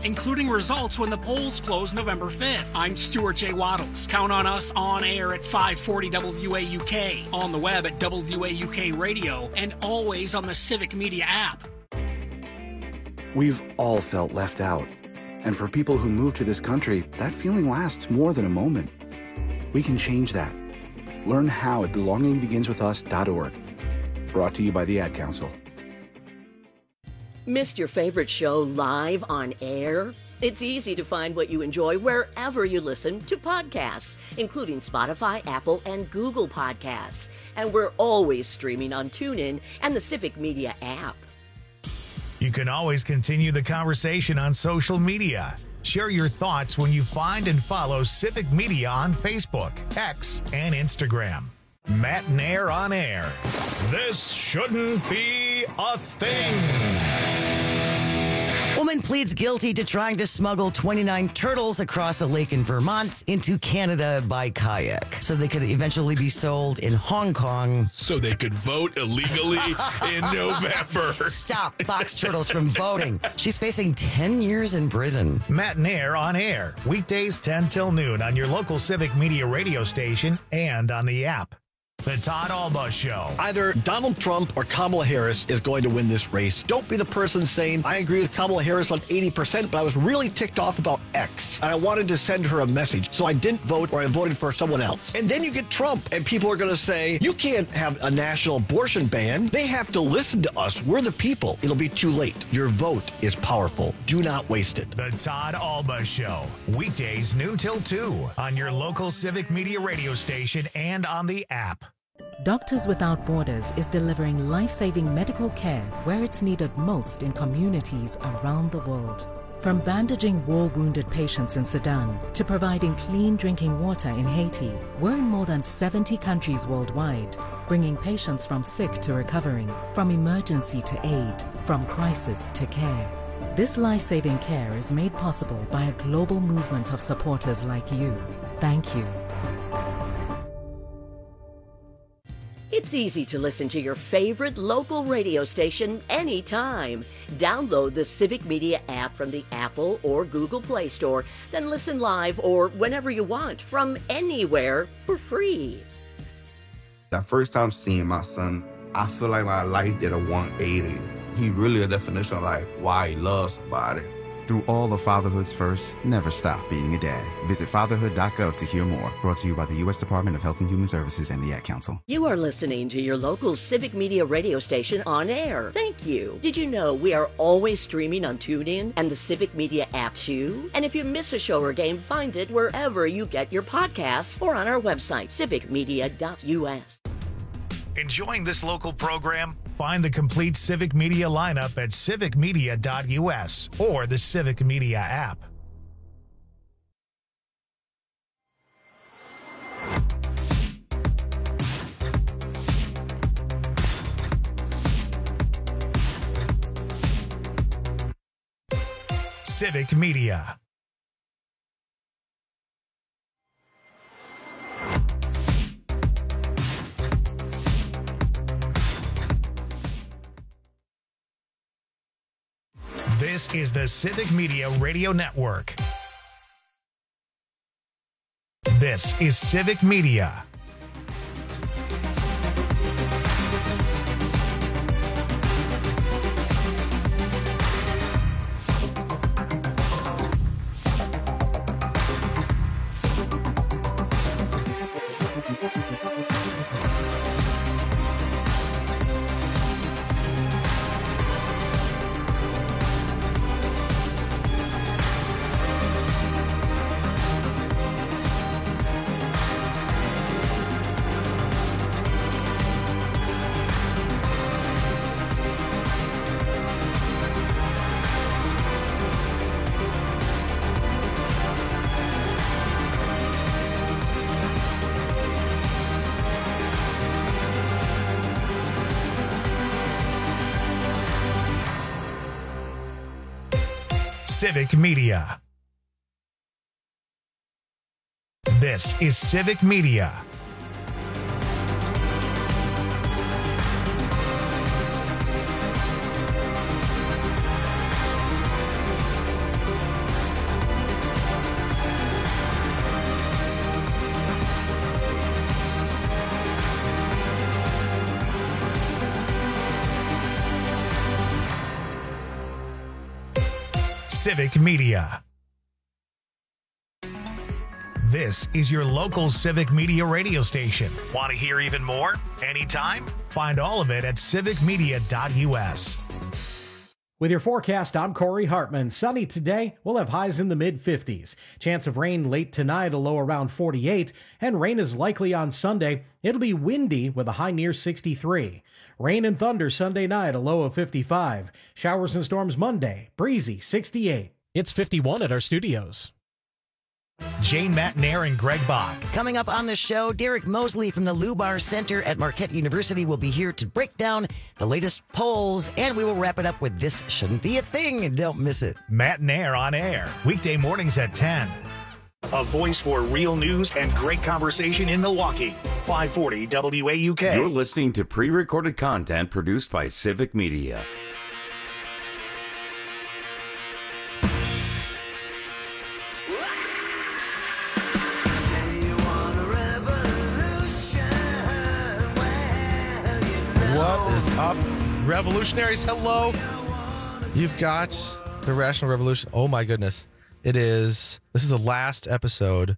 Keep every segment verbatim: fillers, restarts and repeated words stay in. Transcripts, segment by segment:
including results when the polls close November fifth. I'm Stuart J. Waddles. Count on us on air at five forty W A U K, on the web at W A U K Radio, and always on the Civic Media app. We've all felt left out. And for people who move to this country, that feeling lasts more than a moment. We can change that. Learn how at belonging begins with us dot org. Brought to you by the Ad Council. Missed your favorite show live on air? It's easy to find what you enjoy wherever you listen to podcasts, including Spotify, Apple, and Google Podcasts. And we're always streaming on TuneIn and the Civic Media app. You can always continue the conversation on social media. Share your thoughts when you find and follow Civic Media on Facebook, X, and Instagram. Matt and Air on air. This shouldn't be a thing. Woman pleads guilty to trying to smuggle twenty-nine turtles across a lake in Vermont into Canada by kayak so they could eventually be sold in Hong Kong. So they could vote illegally in November. Stop box turtles from voting. She's facing ten years in prison. Matt and Air on air. Weekdays ten till noon on your local Civic Media radio station and on the app. The Todd Alba Show. Either Donald Trump or Kamala Harris is going to win this race. Don't be the person saying, I agree with Kamala Harris on eighty percent, but I was really ticked off about X. And I wanted to send her a message, so I didn't vote or I voted for someone else. And then you get Trump, and people are going to say, you can't have a national abortion ban. They have to listen to us. We're the people. It'll be too late. Your vote is powerful. Do not waste it. The Todd Alba Show. Weekdays noon till two on your local Civic Media radio station and on the app. Doctors Without Borders is delivering life-saving medical care where it's needed most in communities around the world. From bandaging war-wounded patients in Sudan to providing clean drinking water in Haiti, we're in more than seventy countries worldwide, bringing patients from sick to recovering, from emergency to aid, from crisis to care. This life-saving care is made possible by a global movement of supporters like you. Thank you. It's easy to listen to your favorite local radio station anytime. Download the Civic Media app from the Apple or Google Play Store, then listen live or whenever you want from anywhere for free. That first time seeing my son, I feel like my life did a one eighty. He really a definition of like why he loves somebody. Through all of fatherhood's first, never stop being a dad. Visit fatherhood dot gov to hear more. Brought to you by the U S Department of Health and Human Services and the Ad Council. You are listening to your local Civic Media radio station on air. Thank you. Did you know we are always streaming on TuneIn and the Civic Media app too? And if you miss a show or game, find it wherever you get your podcasts or on our website, civic media dot U S. Enjoying this local program? Find the complete Civic Media lineup at civic media dot U S or the Civic Media app. Civic Media. This is the Civic Media Radio Network. This is Civic Media. Civic Media. This is Civic Media. Civic Media. This is your local Civic Media radio station. Want to hear even more? Anytime? Find all of it at civic media dot u s. With your forecast, I'm Corey Hartman. Sunny today. We'll have highs in the mid fifties. Chance of rain late tonight, a low around forty-eight. And rain is likely on Sunday. It'll be windy with a high near sixty-three. Rain and thunder Sunday night, a low of fifty-five. Showers and storms Monday, breezy, sixty-eight. It's fifty-one at our studios. Jane Matnair and Greg Bach. Coming up on the show, Derek Mosley from the Lubar Center at Marquette University will be here to break down the latest polls, and we will wrap it up with This Shouldn't Be a Thing. Don't miss it. Matnair on air, weekday mornings at ten. A voice for real news and great conversation in Milwaukee. five forty W A U K. You're listening to pre-recorded content produced by Civic Media. What is up, revolutionaries? Hello. You've got the Rational Revolution. Oh my goodness. It is, this is the last episode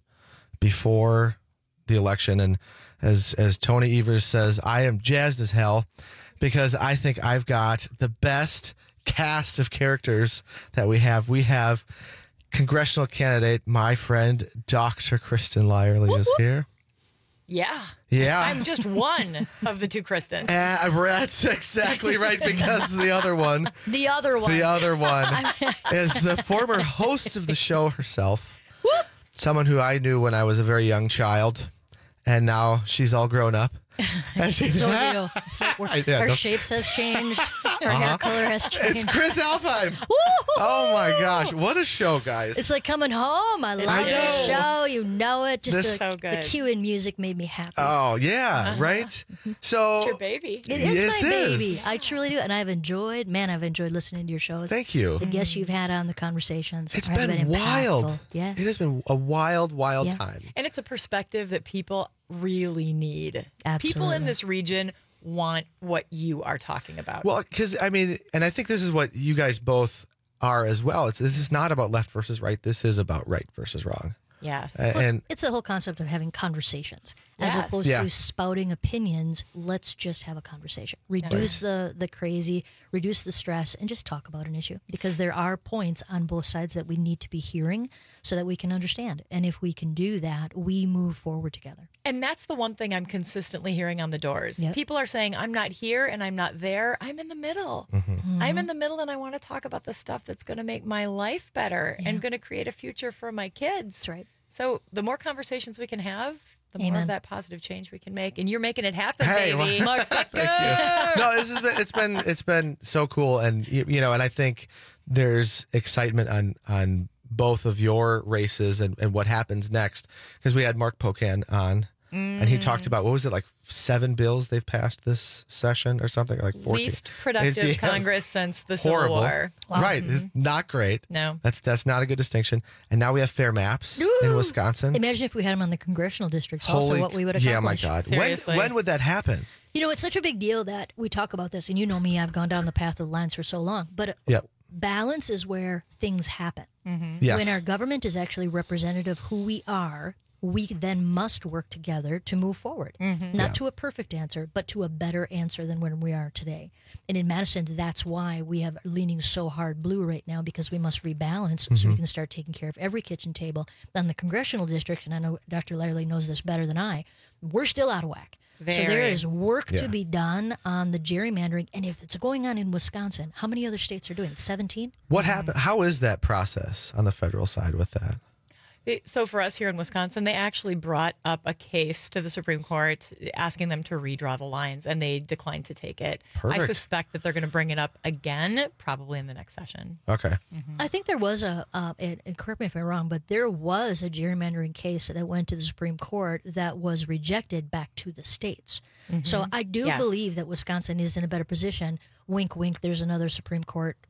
before the election. And as, as Tony Evers says, I am jazzed as hell because I think I've got the best cast of characters that we have. We have congressional candidate, my friend, Doctor Kristen Lyerly is here. Yeah. Yeah. I'm just one of the two Kristens. Uh, that's exactly right, because the other one. The other one. The other one is the former host of the show herself. Whoop. Someone who I knew when I was a very young child, and now she's all grown up. And she's so real. So I- yeah, her no- shapes have changed. Her Uh-huh. hair color has changed. It's Chris Alfheim. Woo-hoo-hoo! Oh my gosh, what a show, guys. It's like coming home. I love I the know. show. You know it. Just This- the, So the cue and music made me happy. Oh, yeah, Uh-huh. right? So It's your baby. It is Yes, my it is. baby. I truly do. And I've enjoyed, man, I've enjoyed listening to your shows. Thank you. The guests you've had on, the conversations. It's have been, impactful. wild. Yeah. It has been a wild, wild Yeah. time. And it's a perspective that people really need. People Absolutely. in this region want what you are talking about. Well, because I mean, and I think this is what you guys both are as well. It's this is not about left versus right. This is about right versus wrong. Yes. A- Well, it's- and it's the whole concept of having conversations as Yes. opposed Yeah. to spouting opinions. Let's just have a conversation. Reduce the the crazy, reduce the stress, and just talk about an issue, because there are points on both sides that we need to be hearing so that we can understand. And if we can do that, we move forward together. And that's the one thing I'm consistently hearing on the doors. Yep. People are saying, I'm not here and I'm not there. I'm in the middle. Mm-hmm. I'm in the middle and I want to talk about the stuff that's going to make my life better and going to create a future for my kids. That's right. So the more conversations we can have, the more Amen. of that positive change we can make. And you're making it happen, Hey, baby. well- Mark Thank you. No, this has been it's been it's been so cool, and you, you know, and I think there's excitement on on both of your races and, and what happens next, because we had Mark Pocan on, and he talked about, what was it, like seven bills they've passed this session or something, like fourteen. Least productive It's- yes, Congress since the Civil horrible. War. Right, it's not great. No. That's that's not a good distinction. And now we have fair maps in Ooh. Wisconsin. Imagine if we had them on the congressional districts. Holy, also, what we would yeah, my accomplish. God. Seriously. When when would that happen? You know, it's such a big deal that we talk about this, and you know me, I've gone down the path of the lines for so long. But Yep. balance is where things happen. Yes. When our government is actually representative of who we are, we then must work together to move forward. Not Yeah. to a perfect answer, but to a better answer than when we are today. And in Madison, that's why we have leaning so hard blue right now, because we must rebalance so we can start taking care of every kitchen table. On the congressional district, and I know Doctor Lyerly knows this better than I, we're still out of whack. So there Very. is work Yeah. to be done on the gerrymandering. And if it's going on in Wisconsin, how many other states are doing it? seventeen? What happened? How is that process on the federal side with that? It- So for us here in Wisconsin, they actually brought up a case to the Supreme Court asking them to redraw the lines, and they declined to take it. Perfect. I suspect that they're going to bring it up again, probably in the next session. Okay. I think there was a, uh, and, and correct me if I'm wrong, but there was a gerrymandering case that went to the Supreme Court that was rejected back to the states. So I do Yes. believe that Wisconsin is in a better position. Wink, wink, there's another Supreme Court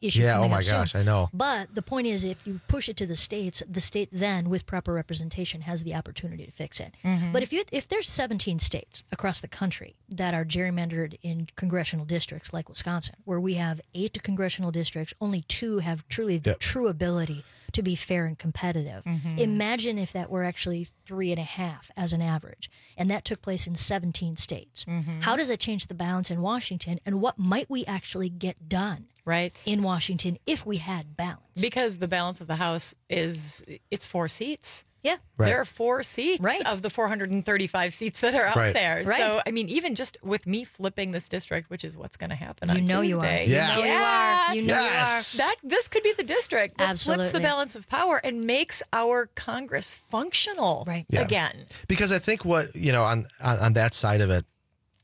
issue. Yeah, coming oh my up soon. gosh, I know. But the point is, if you push it to the states, the state then, with proper representation, has the opportunity to fix it. Mhm. But if you if there's seventeen states across the country that are gerrymandered in congressional districts like Wisconsin, where we have eight congressional districts, only two have truly the Yep. true ability to be fair and competitive. Mhm. Imagine if that were actually three and a half as an average, and that took place in seventeen states. Mhm. How does that change the balance in Washington, and what might we actually get done right in Washington if we had balance? Because the balance of the House is it's four seats. Yeah. Right. There are four seats Right. of the four hundred thirty-five seats that are out Right. there. Right. So, I mean, even just with me flipping this district, which is what's going to happen You on know you are. Tuesday. You Yes. know you are. You know Yes. you are. That this could be the district that flips the Absolutely. balance of power and makes our Congress functional Right. Yeah. again. Because I think what, you know, on, on, on that side of it,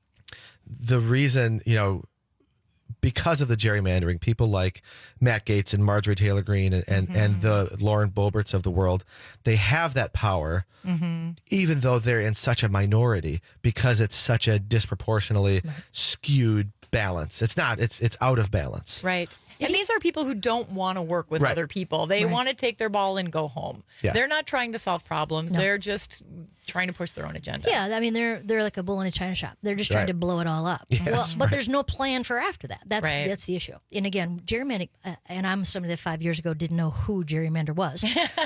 the reason, you know, because of the gerrymandering, people like Matt Gaetz and Marjorie Taylor Greene and, and, and the Lauren Boeberts of the world, they have that power, Mm-hmm. even though they're in such a minority, because it's such a disproportionately skewed balance. It's not, it's it's out of balance. Right. And these are people who don't want to work with Right. other people. They Right. want to take their ball and go home. Yeah. They're not trying to solve problems. No. They're just trying to push their own agenda. Yeah, I mean they're they're like a bull in a china shop. They're just trying Right. to blow it all up. Yes, well, but right. there's no plan for after that. That's Right. that's the issue. And again, gerrymandering, uh, and I'm somebody that five years ago didn't know who gerrymander was,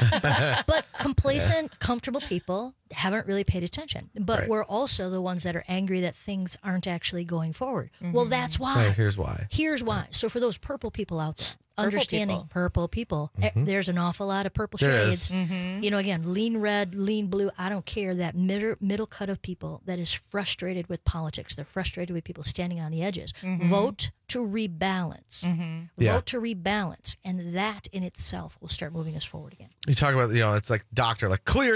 but complacent, comfortable people haven't really paid attention. But Right. we're also the ones that are angry that things aren't actually going forward. Well, that's why. Right, here's why. Here's why. So for those purple people out there, understanding people. purple people, eh, there's an awful lot of purple There shades. is. You know, again, lean red, lean blue, I don't care. That middle, middle cut of people that is frustrated with politics. They're frustrated with people standing on the edges. Vote to rebalance. Yeah. Vote to rebalance. And that in itself will start moving us forward again. You talk about, you know, it's like doctor, like clear.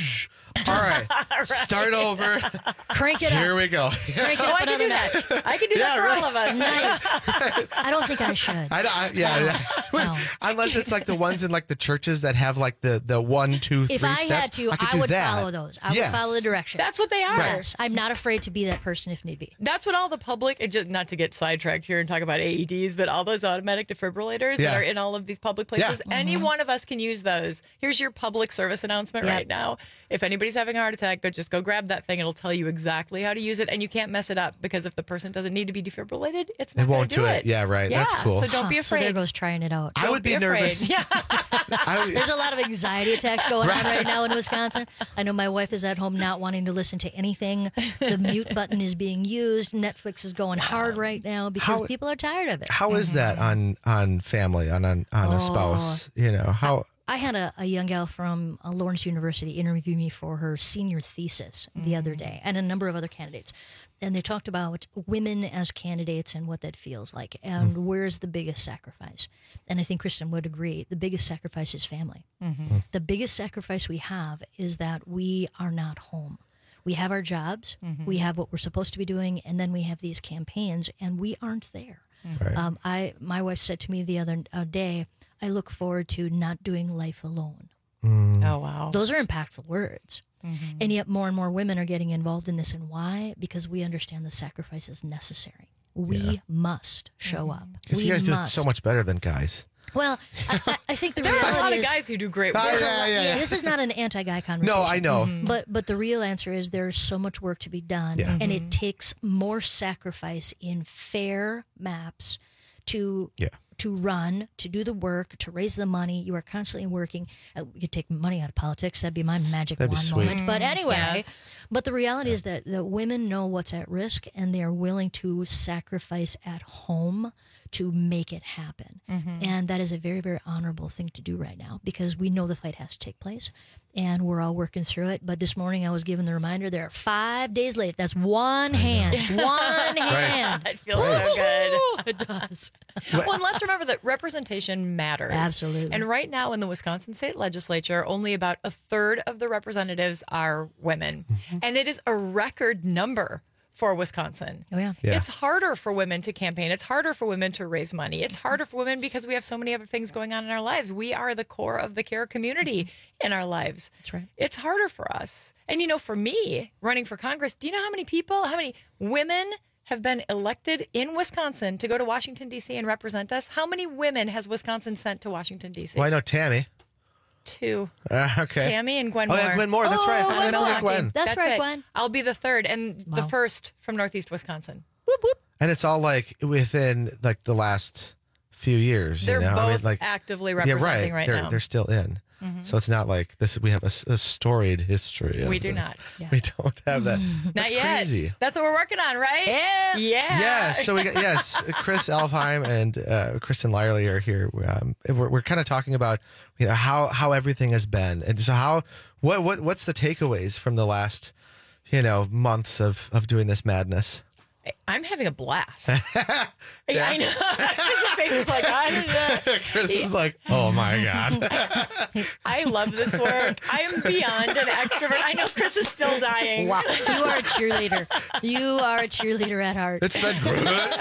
All right, start over. Crank it Here up. we go. Crank it Oh, up I can another do notch. that. I can do Yeah, that for right. all of us. Nice. I don't think I should. I, I, yeah, yeah. No. Unless it's like the ones in like the churches that have like the the one, two, three If I steps. had to, I, could I, do would that. follow those. I Yes. would follow the directions. That's what they are. Yes, I'm not afraid to be that person if need be. That's what all the public, and just not to get sidetracked here and talk about A E Ds, but all those automatic defibrillators Yeah. that are in all of these public places, Yeah. any one of us can use those. Here's your public service announcement Yep. right now. If anybody's having a heart attack, go just go grab that thing. It'll tell you exactly how to use it, and you can't mess it up because if the person doesn't need to be defibrillated, it's not It won't gonna do do it. Yeah, right. That's cool. So don't be Huh, So afraid. there goes trying it out. I Don't would be, afraid. nervous. Yeah. I would- There's a lot of anxiety attacks going on right now in Wisconsin. I know my wife is at home not wanting to listen to anything. The mute button is being used. Netflix is going hard right now because How- people are tired of it. How is that on on family on on, on Oh. a spouse? You know how. I had a, a young gal from uh, Lawrence University interview me for her senior thesis the other day, and a number of other candidates. And they talked about women as candidates and what that feels like, and where's the biggest sacrifice. And I think Kristen would agree, the biggest sacrifice is family. The biggest sacrifice we have is that we are not home. We have our jobs, we have what we're supposed to be doing, and then we have these campaigns, and we aren't there. Right. Um, I my wife said to me the other uh, day, I look forward to not doing life alone. Oh, wow. Those are impactful words. And yet more and more women are getting involved in this. And why? Because we understand the sacrifice is necessary. We Yeah. must show up. Because We you guys do it must. so much better than guys. Well, I, I, I think the There are reality a lot of is, guys who do great Oh, work. there's a yeah, lot- yeah, yeah. this is not an anti-guy conversation. No, I know. But but the real answer is there's so much work to be done, Yeah. and it takes more sacrifice in fair maps to Yeah. to run, to do the work, to raise the money. You are constantly working. Uh, we could take money out of politics. That'd be my magic That'd be wand sweet. moment. But anyway, Yes. but the reality is that the women know what's at risk, and they are willing to sacrifice at home to make it happen. And that is a very, very honorable thing to do right now because we know the fight has to take place and we're all working through it. But this morning I was given the reminder there are five days late. That's one hand. One hand. It feels so good. It does. Well, and let's remember that representation matters. Absolutely. And right now in the Wisconsin State Legislature, only about a third of the representatives are women. And it is a record number for Wisconsin. Oh, yeah. Yeah. It's harder for women to campaign. It's harder for women to raise money. It's harder for women because we have so many other things going on in our lives. We are the core of the care community in our lives. That's right. It's harder for us. And, you know, for me, running for Congress, do you know how many people, how many women have been elected in Wisconsin to go to Washington, D C and represent us. How many women has Wisconsin sent to Washington, D C? Well, I know Tammy. Two. Uh, okay. Tammy and Gwen oh, Moore. Yeah, Gwen Moore. That's Oh, right. Gwen How did I Moore. forget Gwen? That's, That's right, it. Gwen. I'll be the third and the Wow. first from Northeast Wisconsin. And it's all like within like the last few years. They're you know? both I mean, like, actively yeah, representing right. right they're, now. They're still in. Mhm. So it's not like this. We have a, s- a storied history. Of We do this. not. We don't have that. Not That's yet. crazy. That's what we're working on, right? Yeah. Yeah. Yeah, so we got, yes, Chris Elfheim and uh, Kristen Lyerly are here. Um, we're we're kind of talking about you know how how everything has been, and so how what what what's the takeaways from the last you know months of of doing this madness. I'm having a blast. I, I know. Chris's face is like, I don't know. Chris is like, oh my god. I love this work. I am beyond an extrovert. I know Chris is still dying. Wow. You are a cheerleader. You are a cheerleader at heart. It's been great.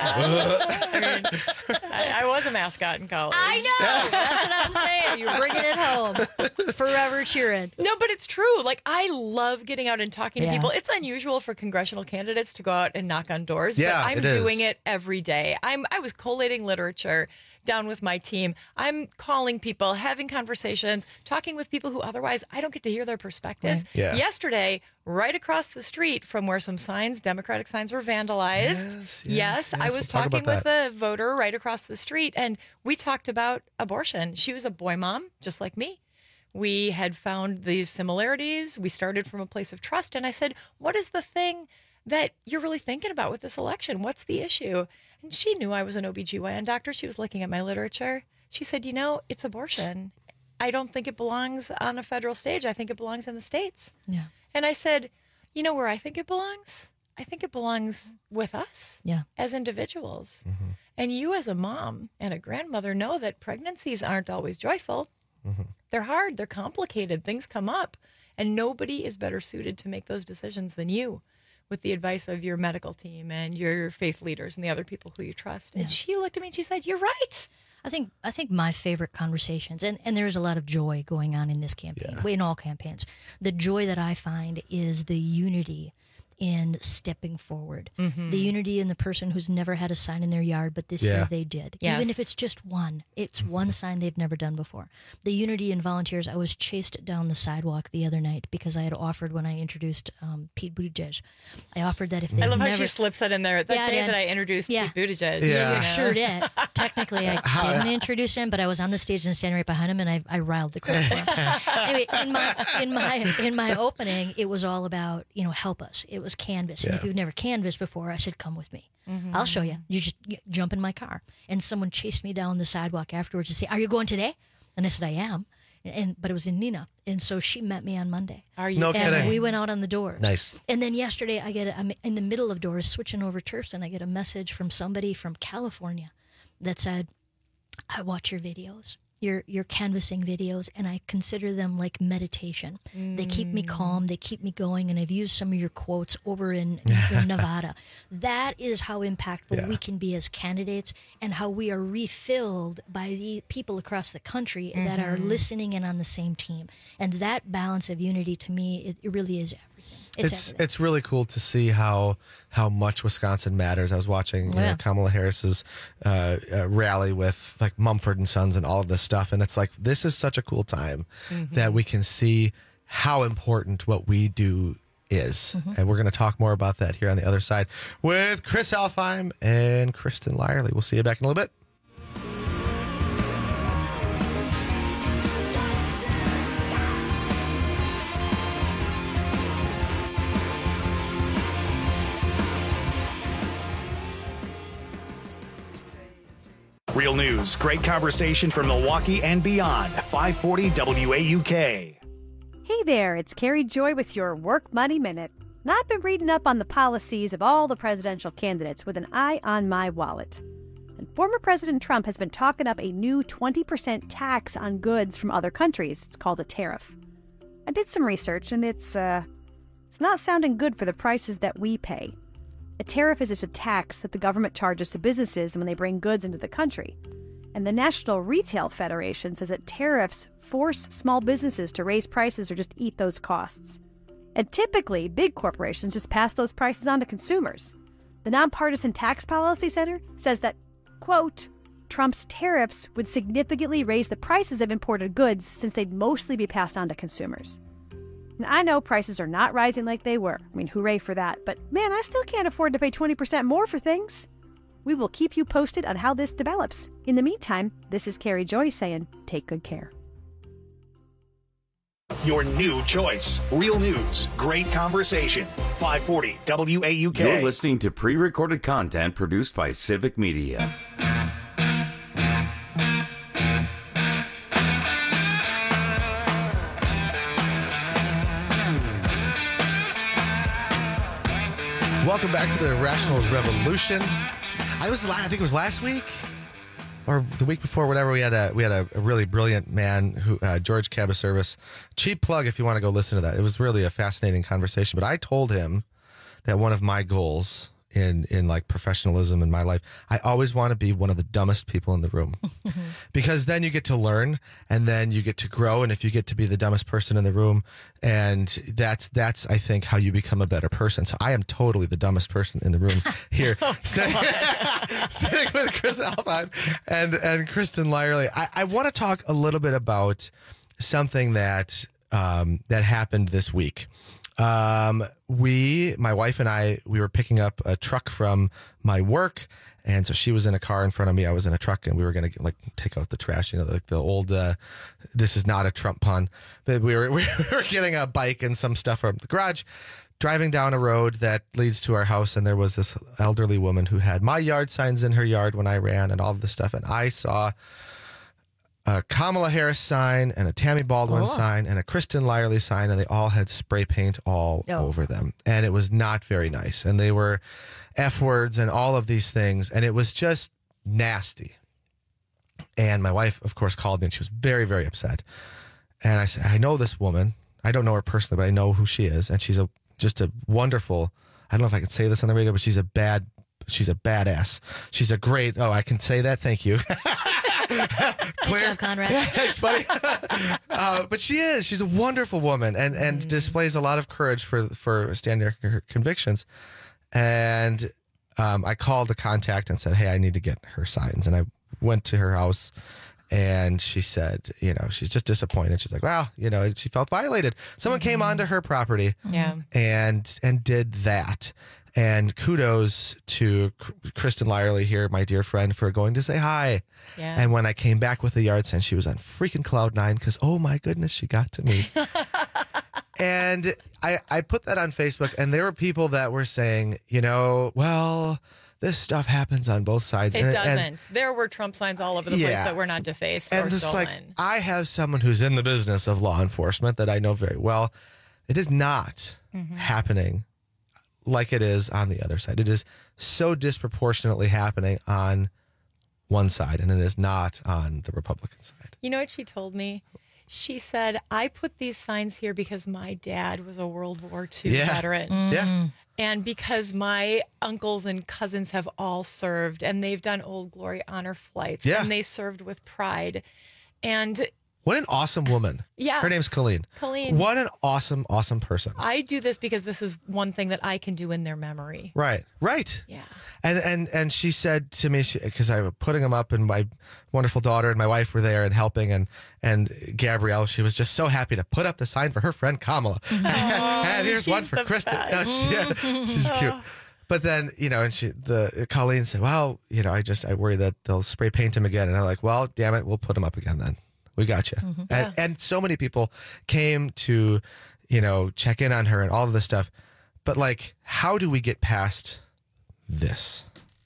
I mean, I, I was a mascot in college. I know. That's what I'm saying. You're bringing it home. Forever cheering. No, but it's true. Like, I love getting out and talking to Yeah. people. It's unusual for congressional candidates to go out and knock on doors, Yeah, but I'm it is. doing it every day. I'm I was collating literature down with my team. I'm calling people, having conversations, talking with people who otherwise I don't get to hear their perspectives. Right. Yeah. Yesterday, right across the street from where some signs, Democratic signs, were vandalized. Yes, yes, yes, I yes. was We'll talk talking about with a voter right across the street, and we talked about abortion. She was a boy mom, just like me. We had found these similarities. We started from a place of trust. And I said, what is the thing that you're really thinking about with this election? What's the issue? And she knew I was an O B G Y N doctor. She was looking at my literature. She said, you know, it's abortion. I don't think it belongs on a federal stage. I think it belongs in the states. Yeah. And I said, you know where I think it belongs? I think it belongs with us Yeah. as individuals. Mm-hmm. And you as a mom and a grandmother know that pregnancies aren't always joyful. Mm-hmm. They're hard. They're complicated. Things come up. And nobody is better suited to make those decisions than you, with the advice of your medical team and your faith leaders and the other people who you trust. Yeah. And she looked at me and she said, you're right. I think I think my favorite conversations, and, and there's a lot of joy going on in this campaign, in all campaigns. The joy that I find is the unity in stepping forward. Mhm. The unity in the person who's never had a sign in their yard, but this Yeah. year they did. Yes. Even if it's just one, it's one sign they've never done before. The unity in volunteers. I was chased down the sidewalk the other night because I had offered when I introduced um, Pete Buttigieg. I offered that if they I love how never, she slips that in there. That Yeah, I day did. that I introduced Yeah. Pete Buttigieg. Yeah, you you know? sure did. Technically, I How- didn't introduce him, but I was on the stage and standing right behind him, and I, I riled the crowd. for him. Anyway, in my in my in my opening, it was all about you know help us. It was canvas, and Yeah. if you've never canvassed before, I said come with me. Mhm. I'll show you. You just y- jump in my car. And someone chased me down the sidewalk afterwards to say, "Are you going today?" And I said, "I am." And, and but it was in Nina, and so she met me on Monday. Are you? No and kidding. we went out on the doors. Nice. And then yesterday, I get a, I'm in the middle of doors, switching over turfs, and I get a message from somebody from California that said, "I watch your videos, your your canvassing videos, and I consider them like meditation. They keep me calm, they keep me going, and I've used some of your quotes over in, in Nevada." That is how impactful Yeah. we can be as candidates, and how we are refilled by the people across the country that are Mhm. listening and on the same team. And that balance of unity, to me, it, it really is everything. It's, It's everything. it's really cool to see how how much Wisconsin matters. I was watching you Yeah. know, Kamala Harris's uh, uh, rally with like Mumford and Sons and all of this stuff, and it's like this is such a cool time Mhm. that we can see how important what we do is, Mhm. and we're going to talk more about that here on the other side with Chris Elfheim and Kristen Lyerly. We'll see you back in a little bit. Real news, great conversation from Milwaukee and beyond. five forty W A U K. Hey there, it's Carrie Joy with your Work Money Minute. Now, I've been reading up on the policies of all the presidential candidates with an eye on my wallet. And former President Trump has been talking up a new twenty percent tax on goods from other countries. It's called a tariff. I did some research, and it's, uh, it's not sounding good for the prices that we pay. A tariff is just a tax that the government charges to businesses when they bring goods into the country. And the National Retail Federation says that tariffs force small businesses to raise prices or just eat those costs. And typically, big corporations just pass those prices on to consumers. The Nonpartisan Tax Policy Center says that, quote, Trump's tariffs would significantly raise the prices of imported goods since they'd mostly be passed on to consumers. And I know prices are not rising like they were. I mean, hooray for that. But man, I still can't afford to pay twenty percent more for things. We will keep you posted on how this develops. In the meantime, this is Carrie Joy saying, take good care. Your new choice. Real news. Great conversation. five forty W A U K. You're listening to pre-recorded content produced by Civic Media. Welcome back to the Rational Revolution. I was, I think it was last week or the week before, whatever. We had a we had a, a really brilliant man who uh, George Cabaservice. Cheap plug if you want to go listen to that. It was really a fascinating conversation. But I told him that one of my goals in in like professionalism in my life, I always want to be one of the dumbest people in the room, because then you get to learn and then you get to grow. And if you get to be the dumbest person in the room, and that's that's I think how you become a better person. So I am totally the dumbest person in the room here, oh, sitting, sitting with Chris Alpine and and Kristen Lyerly. I, I want to talk a little bit about something that um, that happened this week. Um, we, my wife and I, we were picking up a truck from my work. And so she was in a car in front of me. I was in a truck, and we were going to like take out the trash, you know, like the old, uh, this is not a Trump pun, but we were, we were getting a bike and some stuff from the garage, driving down a road that leads to our house. And there was this elderly woman who had my yard signs in her yard when I ran and all of this stuff. And I saw a Kamala Harris sign and a Tammy Baldwin oh. sign and a Kristen Lyerly sign, and they all had spray paint all oh. over them. And it was not very nice. And they were F words and all of these things. And it was just nasty. And my wife, of course, called me, and she was very, very upset. And I said, I know this woman. I don't know her personally, but I know who she is. And she's a just a wonderful, I don't know if I can say this on the radio, but she's a bad, she's a badass. She's a great, oh, I can say that. Thank you. Good job, Conrad. Yeah, thanks, buddy. uh, but she is. She's a wonderful woman, and, and mm. displays a lot of courage for for standing her, her convictions. And um, I called the contact and said, hey, I need to get her signs. And I went to her house, and she said, you know, she's just disappointed. She's like, wow, you know, she felt violated. Someone mm-hmm. came onto her property yeah. and and did that. And kudos to Kristen Lyerly here, my dear friend, for going to say hi. Yeah. And when I came back with the yard sign, she was on freaking cloud nine because, oh my goodness, she got to me. And I, I put that on Facebook, and there were people that were saying, you know, well, this stuff happens on both sides. It and, doesn't. And, there were Trump signs all over the yeah. place that were not defaced and or just stolen. like, I have someone who's in the business of law enforcement that I know very well. It is not mm-hmm. happening like it is on the other side. It is so disproportionately happening on one side, and it is not on the Republican side. You know what she told me? She said, I put these signs here because my dad was a World War Two yeah. veteran. Mm. Yeah. And because my uncles and cousins have all served, and they've done Old Glory honor flights, yeah. and they served with pride. And what an awesome woman. Yeah. Her name's Colleen. Colleen. What an awesome, awesome person. I do this because this is one thing that I can do in their memory. Right. Right. Yeah. And and and she said to me, because I was putting them up, and my wonderful daughter and my wife were there and helping, and and Gabrielle, she was just so happy to put up the sign for her friend Kamala. Oh, and here's one for Kristen. Oh, she, yeah, she's cute. But then, you know, and she, the Colleen said, well, you know, I just, I worry that they'll spray paint him again. And I'm like, well, damn it, we'll put him up again then. We got you. Mm-hmm. Yeah. And, and so many people came to, you know, check in on her and all of this stuff. But like, how do we get past this?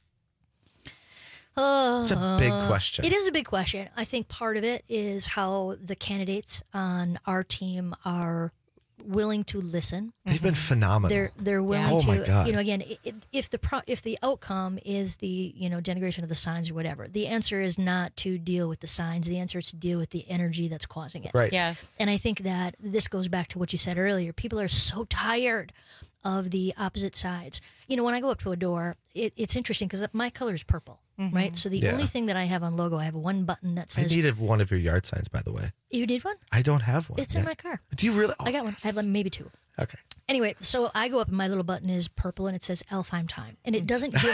Uh, it's a big question. It is a big question. I think part of it is how the candidates on our team are willing to listen. They've been phenomenal. They're they're willing oh to, my God. you know, again, it, if the pro, if the outcome is the, you know, denigration of the signs or whatever, the answer is not to deal with the signs. The answer is to deal with the energy that's causing it. Right. Yes. And I think that this goes back to what you said earlier. People are so tired of the opposite sides. You know, when I go up to a door, it, it's interesting because my color is purple, mm-hmm. right? So the yeah. only thing that I have on logo, I have one button that says... I needed one of your yard signs, by the way. You need one? I don't have one. It's yet. in my car. Do you really? Oh, I got one. I have like maybe two. Okay. Anyway, so I go up and my little button is purple and it says Elfheim time. And it doesn't give away.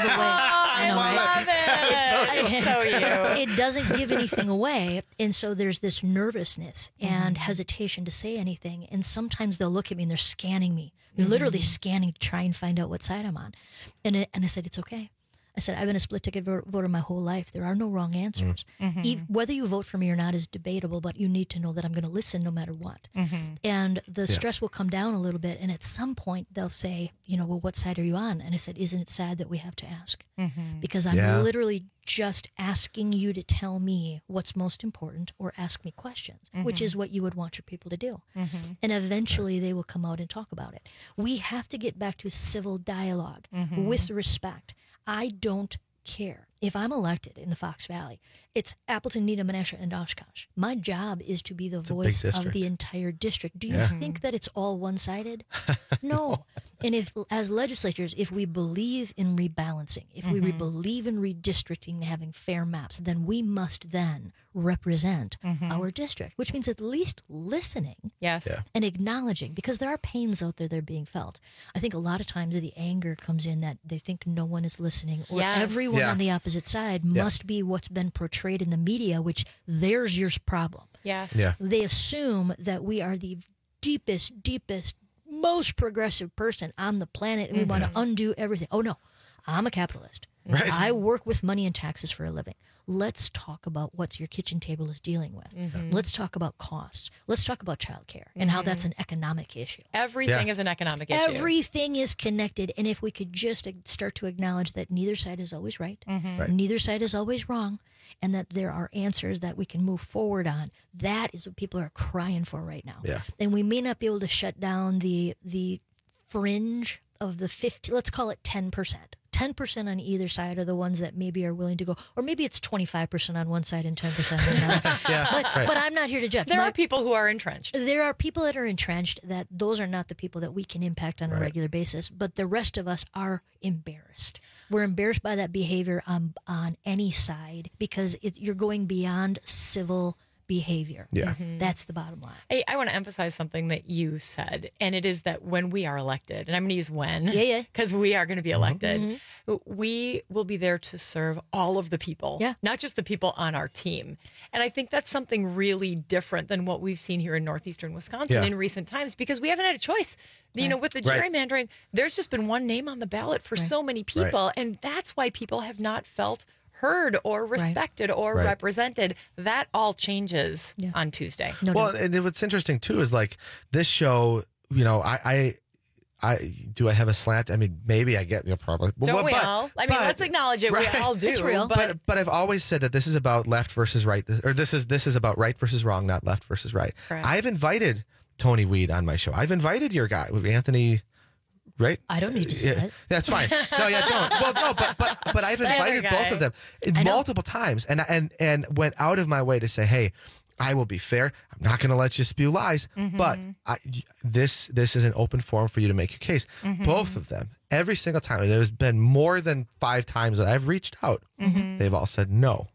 I know, love right? it. It's so you. It doesn't give anything away. And so there's this nervousness and Mm-hmm. hesitation to say anything. And sometimes they'll look at me and they're scanning me. They're literally Mm-hmm. scanning to try and find out what side I'm on. And, it, and I said, it's okay. I said, I've been a split ticket voter, voter my whole life. There are no wrong answers. Mm-hmm. E- whether you vote for me or not is debatable, but you need to know that I'm going to listen no matter what. Mm-hmm. And the Yeah. stress will come down a little bit. And at some point, they'll say, you know, well, what side are you on? And I said, isn't it sad that we have to ask? Mm-hmm. Because I'm Yeah. literally just asking you to tell me what's most important or ask me questions, which Mhm. is what you would want your people to do. Mhm. And eventually they will come out and talk about it. We have to get back to civil dialogue Mhm. with respect. I don't care. If I'm elected in the Fox Valley, it's Appleton, Needham, Menasha, and Oshkosh. My job is to be the a big voice of district. the entire district. Do you Yeah. think that it's all one-sided? No. And if, as legislatures, if we believe in rebalancing, if we re- Mhm. believe in redistricting and having fair maps, then we must then represent Mhm. our district, which means at least listening Yes. Yeah. and acknowledging, because there are pains out there that are being felt. I think a lot of times the anger comes in that they think no one is listening, or Yes. everyone Yeah. on the opposite side Yeah. must be what's been portrayed in the media, which there's your problem. Yes. Yeah. They assume that we are the deepest, deepest, most progressive person on the planet, and we want to undo everything. Oh no, I'm a capitalist. Right. I work with money and taxes for a living. Let's talk about what your kitchen table is dealing with. Mhm. Let's talk about costs. Let's talk about childcare and how that's Mhm. an economic issue. Everything Yeah. is an economic issue. Everything is connected. And if we could just start to acknowledge that neither side is always right, Mhm. Right. neither side is always wrong, and that there are answers that we can move forward on, that is what people are crying for right now. Yeah. And we may not be able to shut down the the fringe of the fifty, let's call it ten percent. ten percent on either side are the ones that maybe are willing to go, or maybe it's twenty-five percent on one side and ten percent on the other. Yeah. But, Right. but I'm not here to judge. There My- are people who are entrenched. there are people that are entrenched that those are not the people that we can impact on a Right. regular basis, but the rest of us are embarrassed. We're embarrassed by that behavior on, on any side because it, you're going beyond civil behavior. Yeah. Mhm. That's the bottom line. I, I want to emphasize something that you said, and it is that when we are elected, and I'm going to use when, Yeah, yeah. because we are going to be elected, Mhm. we will be there to serve all of the people, Yeah. not just the people on our team. And I think that's something really different than what we've seen here in northeastern Wisconsin Yeah. in recent times, because we haven't had a choice. You know, with the Right. gerrymandering, there's just been one name on the ballot for so many people, and that's why people have not felt heard or respected or Right. represented. That all changes Yeah. on Tuesday. No Well, doubt. and what's interesting too is like this show. You know, I, I, I do I have a slant? I mean, maybe I get you know, probably. But, Don't we but- all? I mean, but- let's acknowledge it. right. We all do. It's real. But, But but I've always said that this is about left versus right, or this is this is about right versus wrong, not left versus right. Correct. I've invited Tony Weed on my show. I've invited your guy with Anthony. Right? I don't need to say Yeah, that. that's fine. No, yeah, don't. Well, no, but but but I've The other invited guy. both of them I know. multiple times, and and and went out of my way to say, hey, I will be fair. I'm not going to let you spew lies, Mm-hmm. but I, this this is an open forum for you to make your case. Mm-hmm. Both of them, every single time, and there's been more than five times that I've reached out. Mm-hmm. They've all said no.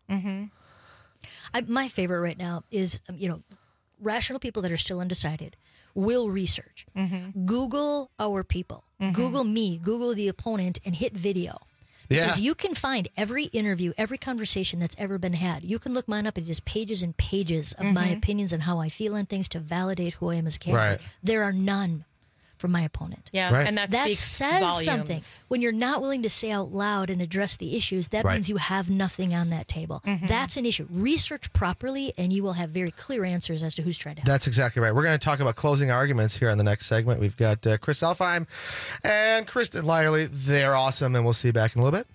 I, my favorite right now is, um, you know, rational people that are still undecided will research. Mm-hmm. Google our people. Google me, Google the opponent, and hit video. Because Yeah. you can find every interview, every conversation that's ever been had. You can look mine up. It is pages and pages of my opinions and how I feel on things to validate who I am as a candidate. Right. There are none from my opponent. yeah, Right. and that, That speaks says volumes. something. When you're not willing to say out loud and address the issues, that Right. means you have nothing on that table. That's an issue. Research properly, and you will have very clear answers as to who's trying to help. That's exactly right. We're going to talk about closing arguments here on the next segment. We've got uh, Chris Elfheim and Kristen Lyerly. They're awesome, and we'll see you back in a little bit.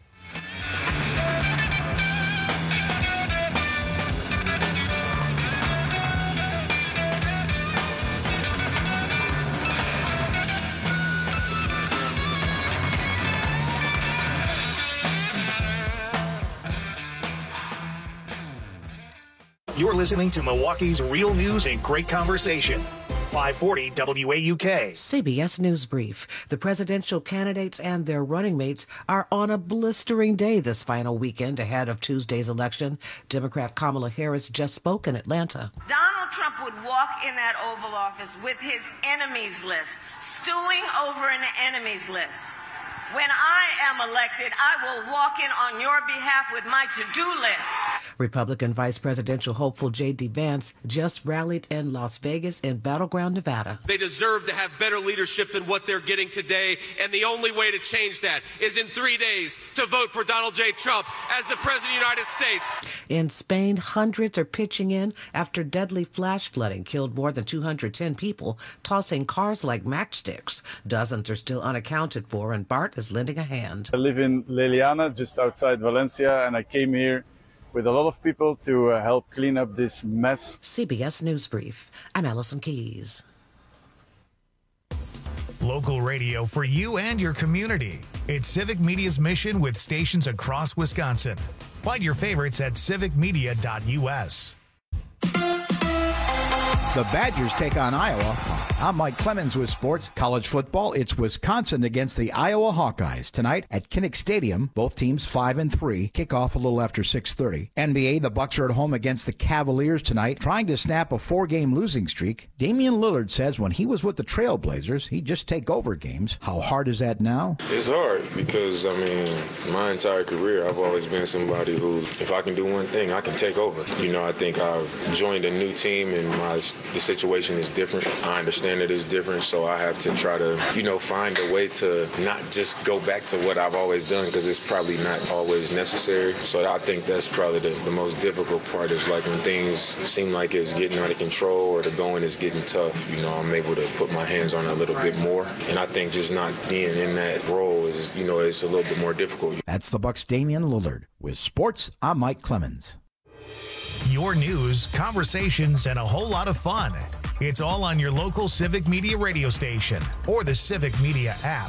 You're listening to Milwaukee's real news and great conversation. five forty W A U K. C B S News Brief. The presidential candidates and their running mates are on a blistering day this final weekend ahead of Tuesday's election. Democrat Kamala Harris just spoke in Atlanta. Donald Trump would walk in that Oval Office with his enemies list, stewing over an enemies list. When I am elected, I will walk in on your behalf with my to-do list. Republican Vice Presidential hopeful J D. Vance just rallied in Las Vegas in Battleground, Nevada. They deserve to have better leadership than what they're getting today, and the only way to change that is in three days to vote for Donald J. Trump as the President of the United States. In Spain, hundreds are pitching in after deadly flash flooding killed more than two hundred ten people, tossing cars like matchsticks. Dozens are still unaccounted for, and Bart is lending a hand. I live in Leliana, just outside Valencia, and I came here with a lot of people to uh, help clean up this mess. C B S News Brief. I'm Allison Keys. Local radio for you and your community. It's Civic Media's mission with stations across Wisconsin. Find your favorites at civic media dot U S. The Badgers take on Iowa. I'm Mike Clemens with sports. College football, it's Wisconsin against the Iowa Hawkeyes tonight at Kinnick Stadium. Both teams five and three. Kickoff a little after six thirty. N B A, the Bucks are at home against the Cavaliers tonight, trying to snap a four-game losing streak. Damian Lillard says when he was with the Trailblazers, he'd just take over games. How hard is that now? It's hard because, I mean, my entire career, I've always been somebody who, if I can do one thing, I can take over. You know, I think I've joined a new team and my the situation is different. I understand it is different, so I have to try to, you know, find a way to not just go back to what I've always done because it's probably not always necessary. So I think that's probably the, the most difficult part is like when things seem like it's getting out of control or the going is getting tough, you know, I'm able to put my hands on it a little bit more. And I think just not being in that role is, you know, it's a little bit more difficult. That's the Bucks' Damian Lillard. With sports, I'm Mike Clemens. Your news, conversations, and a whole lot of fun. It's all on your local Civic Media radio station or the Civic Media app.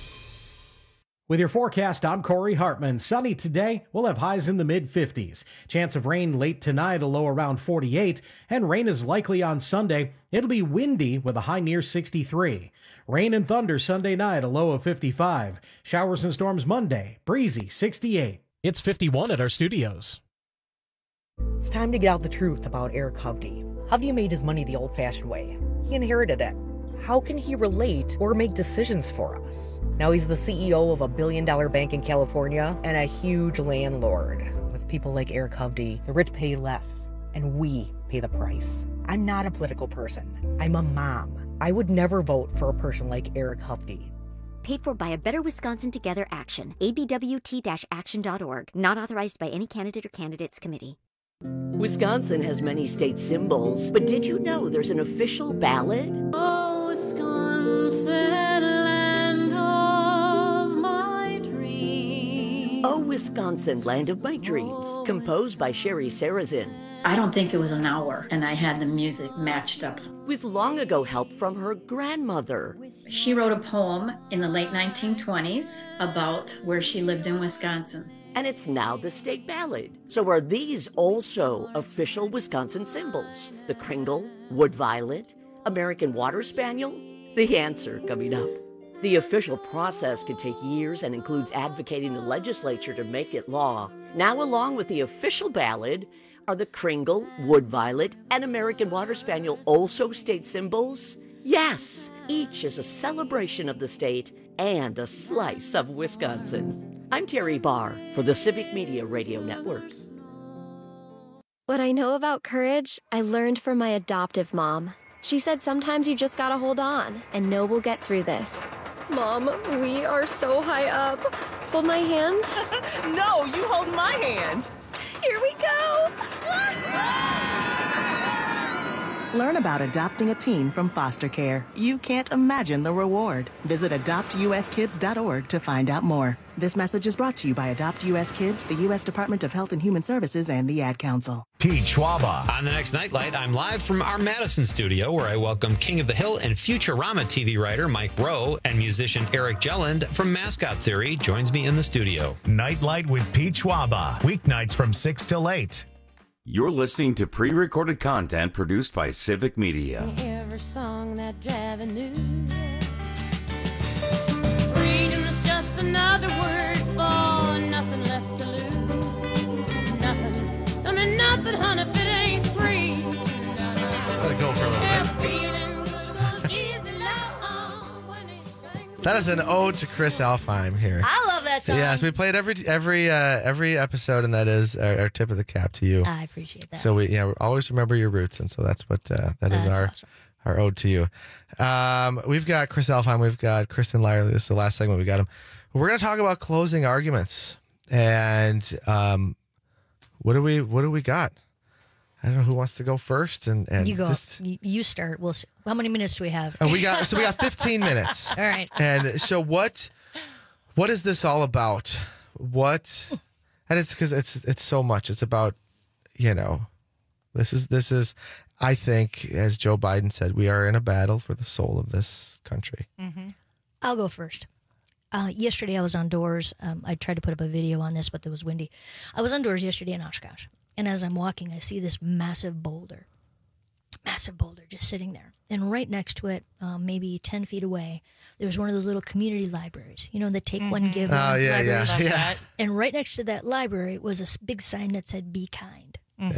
With your forecast, I'm Corey Hartman. Sunny today. We'll have highs in the mid fifties. Chance of rain late tonight, a low around forty-eight. And rain is likely on Sunday. It'll be windy with a high near sixty-three. Rain and thunder Sunday night, a low of fifty-five. Showers and storms Monday, breezy, sixty-eight. It's fifty-one at our studios. It's time to get out the truth about Eric Hovde. Hovde made his money the old-fashioned way. He inherited it. How can he relate or make decisions for us? Now he's the C E O of a billion-dollar bank in California and a huge landlord. With people like Eric Hovde, the rich pay less, and we pay the price. I'm not a political person. I'm a mom. I would never vote for a person like Eric Hovde. Paid for by a Better Wisconsin Together Action. A B W T action dot org. Not authorized by any candidate or candidates committee. Wisconsin has many state symbols, but did you know there's an official ballad? Oh, Wisconsin, land of my dreams. Oh, Wisconsin, land of my dreams, composed by Sherry Sarazin. I don't think it was an hour, and I had the music matched up. With long ago help from her grandmother. She wrote a poem in the late nineteen twenties about where she lived in Wisconsin. And it's now the state ballad. So are these also official Wisconsin symbols? The Kringle, Wood Violet, American Water Spaniel? The answer coming up. The official process can take years and includes advocating the legislature to make it law. Now, along with the official ballad, are the Kringle, Wood Violet, and American Water Spaniel also state symbols? Yes, each is a celebration of the state and a slice of Wisconsin. I'm Terry Barr for the Civic Media Radio Network. What I know about courage, I learned from my adoptive mom. She said sometimes you just gotta hold on and know we'll get through this. Mom, we are so high up. Hold my hand. No, you hold my hand. Here we go. Learn about adopting a teen from foster care. You can't imagine the reward. Visit adopt U S kids dot org to find out more. This message is brought to you by Adopt U S Kids, the U S Department of Health and Human Services, and the Ad Council. Pete Schwaba. On the next Nightlight, I'm live from our Madison studio where I welcome King of the Hill and Futurama T V writer Mike Rowe and musician Eric Jelland from Mascot Theory joins me in the studio. Nightlight with Pete Schwaba. Weeknights from six till eight. You're listening to pre-recorded content produced by Civic Media. Every song along that avenue. Freedom's just another word for nothing left to lose. Nothing, I mean nothing, honey, if it ain't free. Let it go for a little bit. That is an ode to Chris Alfheim here. I love that song. Yes, we play it every every uh, every episode, and that is our, our tip of the cap to you. I appreciate that. So we yeah we always remember your roots, and so that's what uh, that is That's our awesome. our ode to you. Um, we've got Chris Alfheim, we've got Kristen Lyerly. This is the last segment we got him. We're going to talk about closing arguments, and um, what do we what do we got? I don't know who wants to go first, and and you go. just You, you start. We'll see. How many minutes do we have? uh, we got so we got fifteen minutes. All right. And so what what is this all about? What and it's because it's it's so much. It's about, you know, this is this is I think, as Joe Biden said, we are in a battle for the soul of this country. Mm-hmm. I'll go first. Uh, yesterday I was on doors. Um, I tried to put up a video on this, but it was windy. I was on doors yesterday in Oshkosh. And as I'm walking, I see this massive boulder, massive boulder just sitting there. And right next to it, um, maybe ten feet away, there was one of those little community libraries, you know, the take one, give one Oh, yeah, yeah, libraries. yeah. And right next to that library was a s- big sign that said, be kind.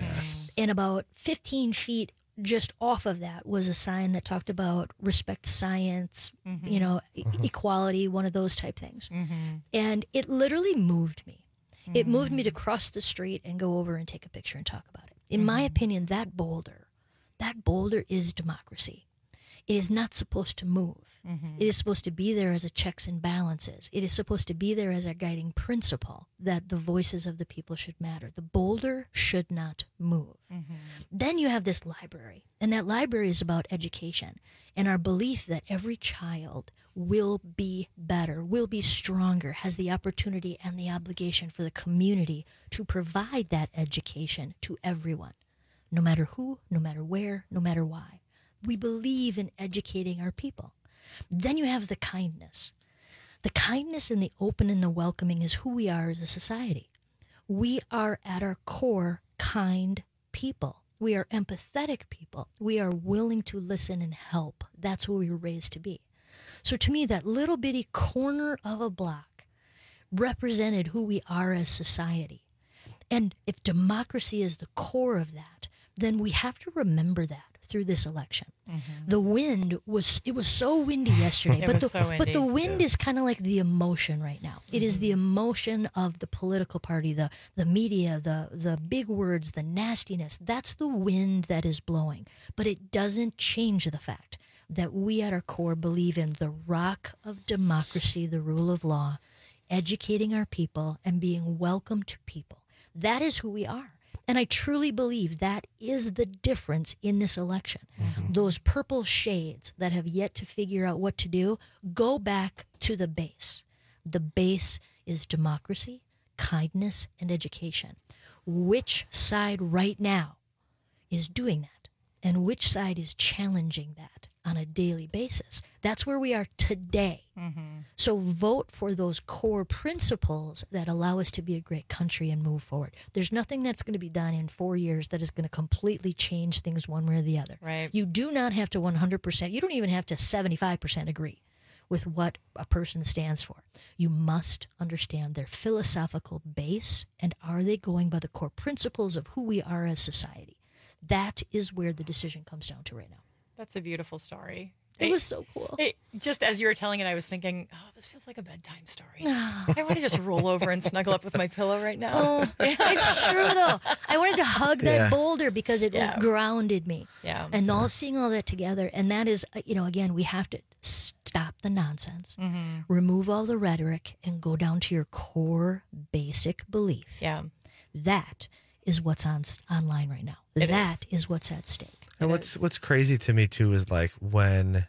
And about fifteen feet just off of that was a sign that talked about respect science, you know, e- equality, one of those type things. And it literally moved me. It moved me to cross the street and go over and take a picture and talk about it. In my opinion, that boulder, that boulder is democracy. It is not supposed to move. It is supposed to be there as a checks and balances. It is supposed to be there as a guiding principle that the voices of the people should matter. The boulder should not move. Then you have this library, and that library is about education and our belief that every child will be better, will be stronger, has the opportunity and the obligation for the community to provide that education to everyone, no matter who, no matter where, no matter why. We believe in educating our people. Then you have the kindness. The kindness and the open and the welcoming is who we are as a society. We are at our core kind people. We are empathetic people. We are willing to listen and help. That's who we were raised to be. So to me, that little bitty corner of a block represented who we are as society. And if democracy is the core of that, then we have to remember that through this election. Mm-hmm. The wind was, it was so windy yesterday, It but, was the, so windy. but the wind is kind of like the emotion right now. It is the emotion of the political party, the, the media, the, the big words, the nastiness. That's the wind that is blowing. But it doesn't change the fact that we at our core believe in the rock of democracy, the rule of law, educating our people and being welcome to people. That is who we are. And I truly believe that is the difference in this election. Mm-hmm. Those purple shades that have yet to figure out what to do, go back to the base. The base is democracy, kindness, and education. Which side right now is doing that? And which side is challenging that on a daily basis? That's where we are today. Mm-hmm. So vote for those core principles that allow us to be a great country and move forward. There's nothing that's going to be done in four years that is going to completely change things one way or the other. Right. You do not have to one hundred percent, you don't even have to seventy-five percent agree with what a person stands for. You must understand their philosophical base, and are they going by the core principles of who we are as society? That is where the decision comes down to right now. That's a beautiful story. It was so cool. It, just as you were telling it, I was thinking, oh, this feels like a bedtime story. I want to just roll over and snuggle up with my pillow right now. Oh, it's true, though. I wanted to hug that Yeah. boulder because it Yeah. grounded me. Yeah. And all seeing all that together. And that is, uh, you know, again, we have to stop the nonsense, Mhm. remove all the rhetoric, and go down to your core basic belief. Yeah. That is what's on online right now. It That is what's at stake. And what's what's crazy to me too is like when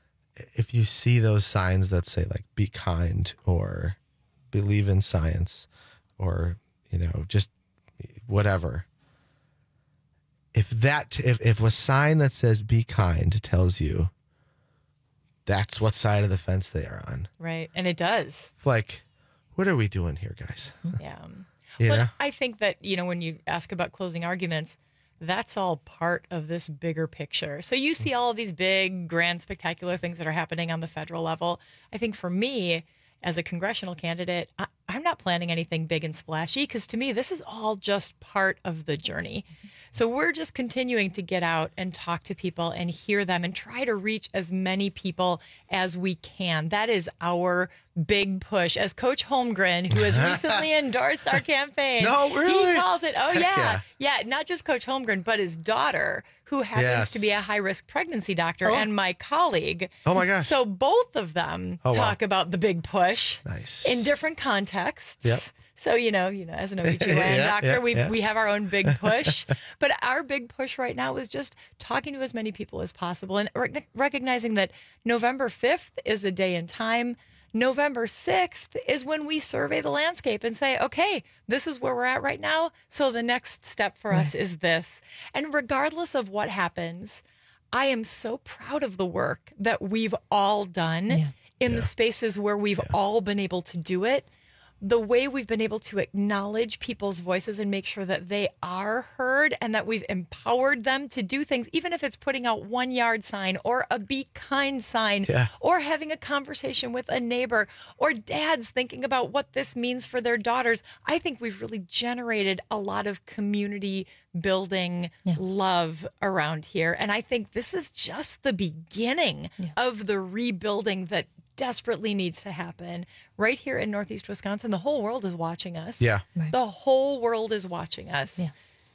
if you see those signs that say like be kind or believe in science or you know just whatever, if that if, if a sign that says be kind tells you that's what side of the fence they are on, Right. And it does. like what are we doing here, guys? Yeah. You Well, know? I think that, you know, when you ask about closing arguments, that's all part of this bigger picture. So you see all of these big, grand, spectacular things that are happening on the federal level. I think for me, as a congressional candidate, I, I'm not planning anything big and splashy because to me, this is all just part of the journey. So we're just continuing to get out and talk to people and hear them and try to reach as many people as we can. That is our big push. As Coach Holmgren, who has recently endorsed our campaign. No, really? He calls it, oh, Heck yeah. yeah. Yeah, not just Coach Holmgren, but his daughter, who happens Yes. to be a high-risk pregnancy doctor Oh. and my colleague. Oh, my gosh. So both of them Oh, wow. talk about the big push Nice. in different contexts. Yep. So, you know, you know, as an O B G Y N Yeah, doctor, yeah, we yeah. we have our own big push. But our big push right now is just talking to as many people as possible and rec- recognizing that November fifth is a day in time. November sixth is when we survey the landscape and say, okay, this is where we're at right now. So the next step for us is this. And regardless of what happens, I am so proud of the work that we've all done in the spaces where we've all been able to do it. The way we've been able to acknowledge people's voices and make sure that they are heard and that we've empowered them to do things, even if it's putting out one yard sign or a be kind sign Yeah. or having a conversation with a neighbor or dads thinking about what this means for their daughters. I think we've really generated a lot of community building love around here. And I think this is just the beginning of the rebuilding that desperately needs to happen right here in Northeast Wisconsin. The whole world is watching us. Yeah. Right. The whole world is watching us. Yeah.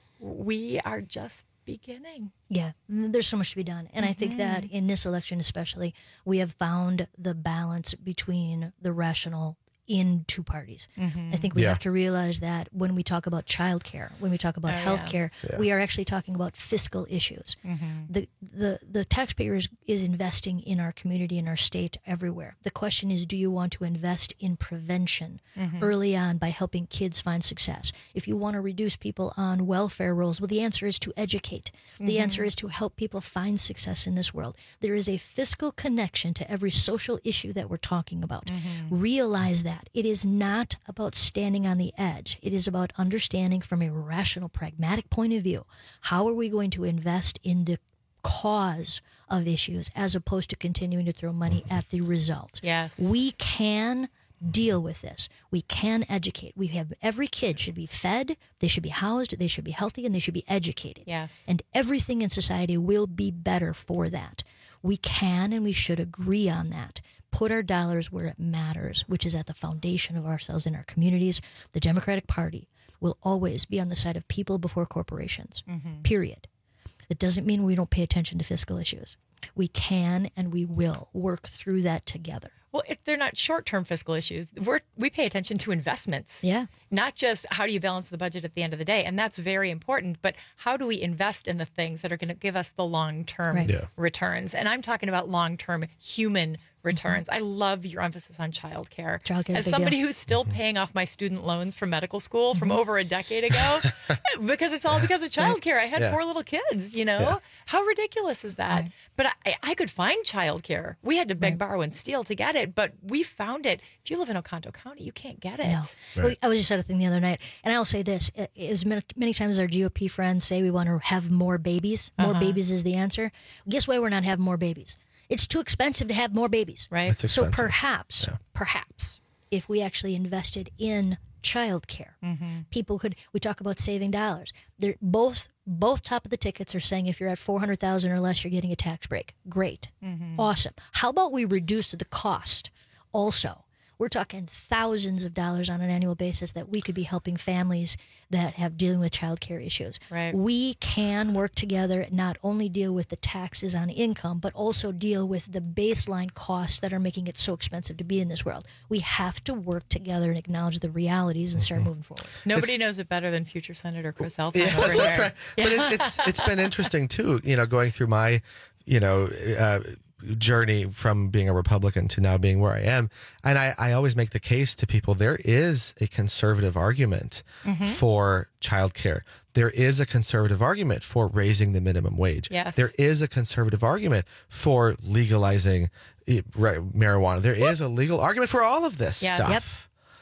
We are just beginning. Yeah, there's so much to be done. And I think that in this election especially, we have found the balance between the rational in two parties. Mhm. I think we Yeah. have to realize that when we talk about childcare, when we talk about Oh, yeah. healthcare, Yeah. we are actually talking about fiscal issues. Mhm. The, the the taxpayer is, is investing in our community, in our state, everywhere. The question is, do you want to invest in prevention Mhm. early on by helping kids find success? If you want to reduce people on welfare rolls, well, the answer is to educate. The Mhm. answer is to help people find success in this world. There is a fiscal connection to every social issue that we're talking about. Realize that. It is not about standing on the edge. It is about understanding from a rational, pragmatic point of view, how are we going to invest in the cause of issues as opposed to continuing to throw money at the result. Yes. We can deal with this. We can educate. We have every kid should be fed, they should be housed, they should be healthy, and they should be educated. Yes. And everything in society will be better for that. We can and we should agree on that. Put our dollars where it matters, which is at the foundation of ourselves and our communities. The Democratic Party will always be on the side of people before corporations, Mhm. period. That doesn't mean we don't pay attention to fiscal issues. We can and we will work through that together. Well, if they're not short-term fiscal issues, we're, we pay attention to investments. Yeah. Not just how do you balance the budget at the end of the day. And that's very important. But how do we invest in the things that are going to give us the long-term Right. Yeah. returns? And I'm talking about long-term human returns. I love your emphasis on childcare. Childcare is As big somebody deal. who's still paying off my student loans from medical school from over a decade ago, because it's all because of childcare. I had Yeah. four little kids, you know? Yeah. How ridiculous is that? But I, I could find childcare. We had to beg, borrow, and steal to get it, but we found it. If you live in Oconto County, you can't get it. No. Well, I was just at a thing the other night, and I'll say this: as many, many times as our G O P friends say we want to have more babies, more Uh-huh. babies is the answer. Guess why we're not having more babies? It's too expensive to have more babies. Right. It's So expensive. perhaps, Yeah. perhaps, if we actually invested in childcare, Mm-hmm. people could. We talk about saving dollars. They're both both top of the tickets are saying if you're at four hundred thousand or less, you're getting a tax break. Great, Mm-hmm. awesome. How about we reduce the cost? Also, we're talking thousands of dollars on an annual basis that we could be helping families that have dealing with childcare issues. Right. We can work together, not only deal with the taxes on income, but also deal with the baseline costs that are making it so expensive to be in this world. We have to work together and acknowledge the realities and start moving forward. Nobody It's- knows it better than future Senator Chris Elfman Yes, over that's there. right. But it, it's it's been interesting too. You know, going through my, you know, uh, journey from being a Republican to now being where I am, and I, I always make the case to people: there is a conservative argument Mhm. for childcare. There is a conservative argument for raising the minimum wage. Yes. There is a conservative argument for legalizing eh, right, marijuana. There is a legal argument for all of this Yes. stuff. Yep.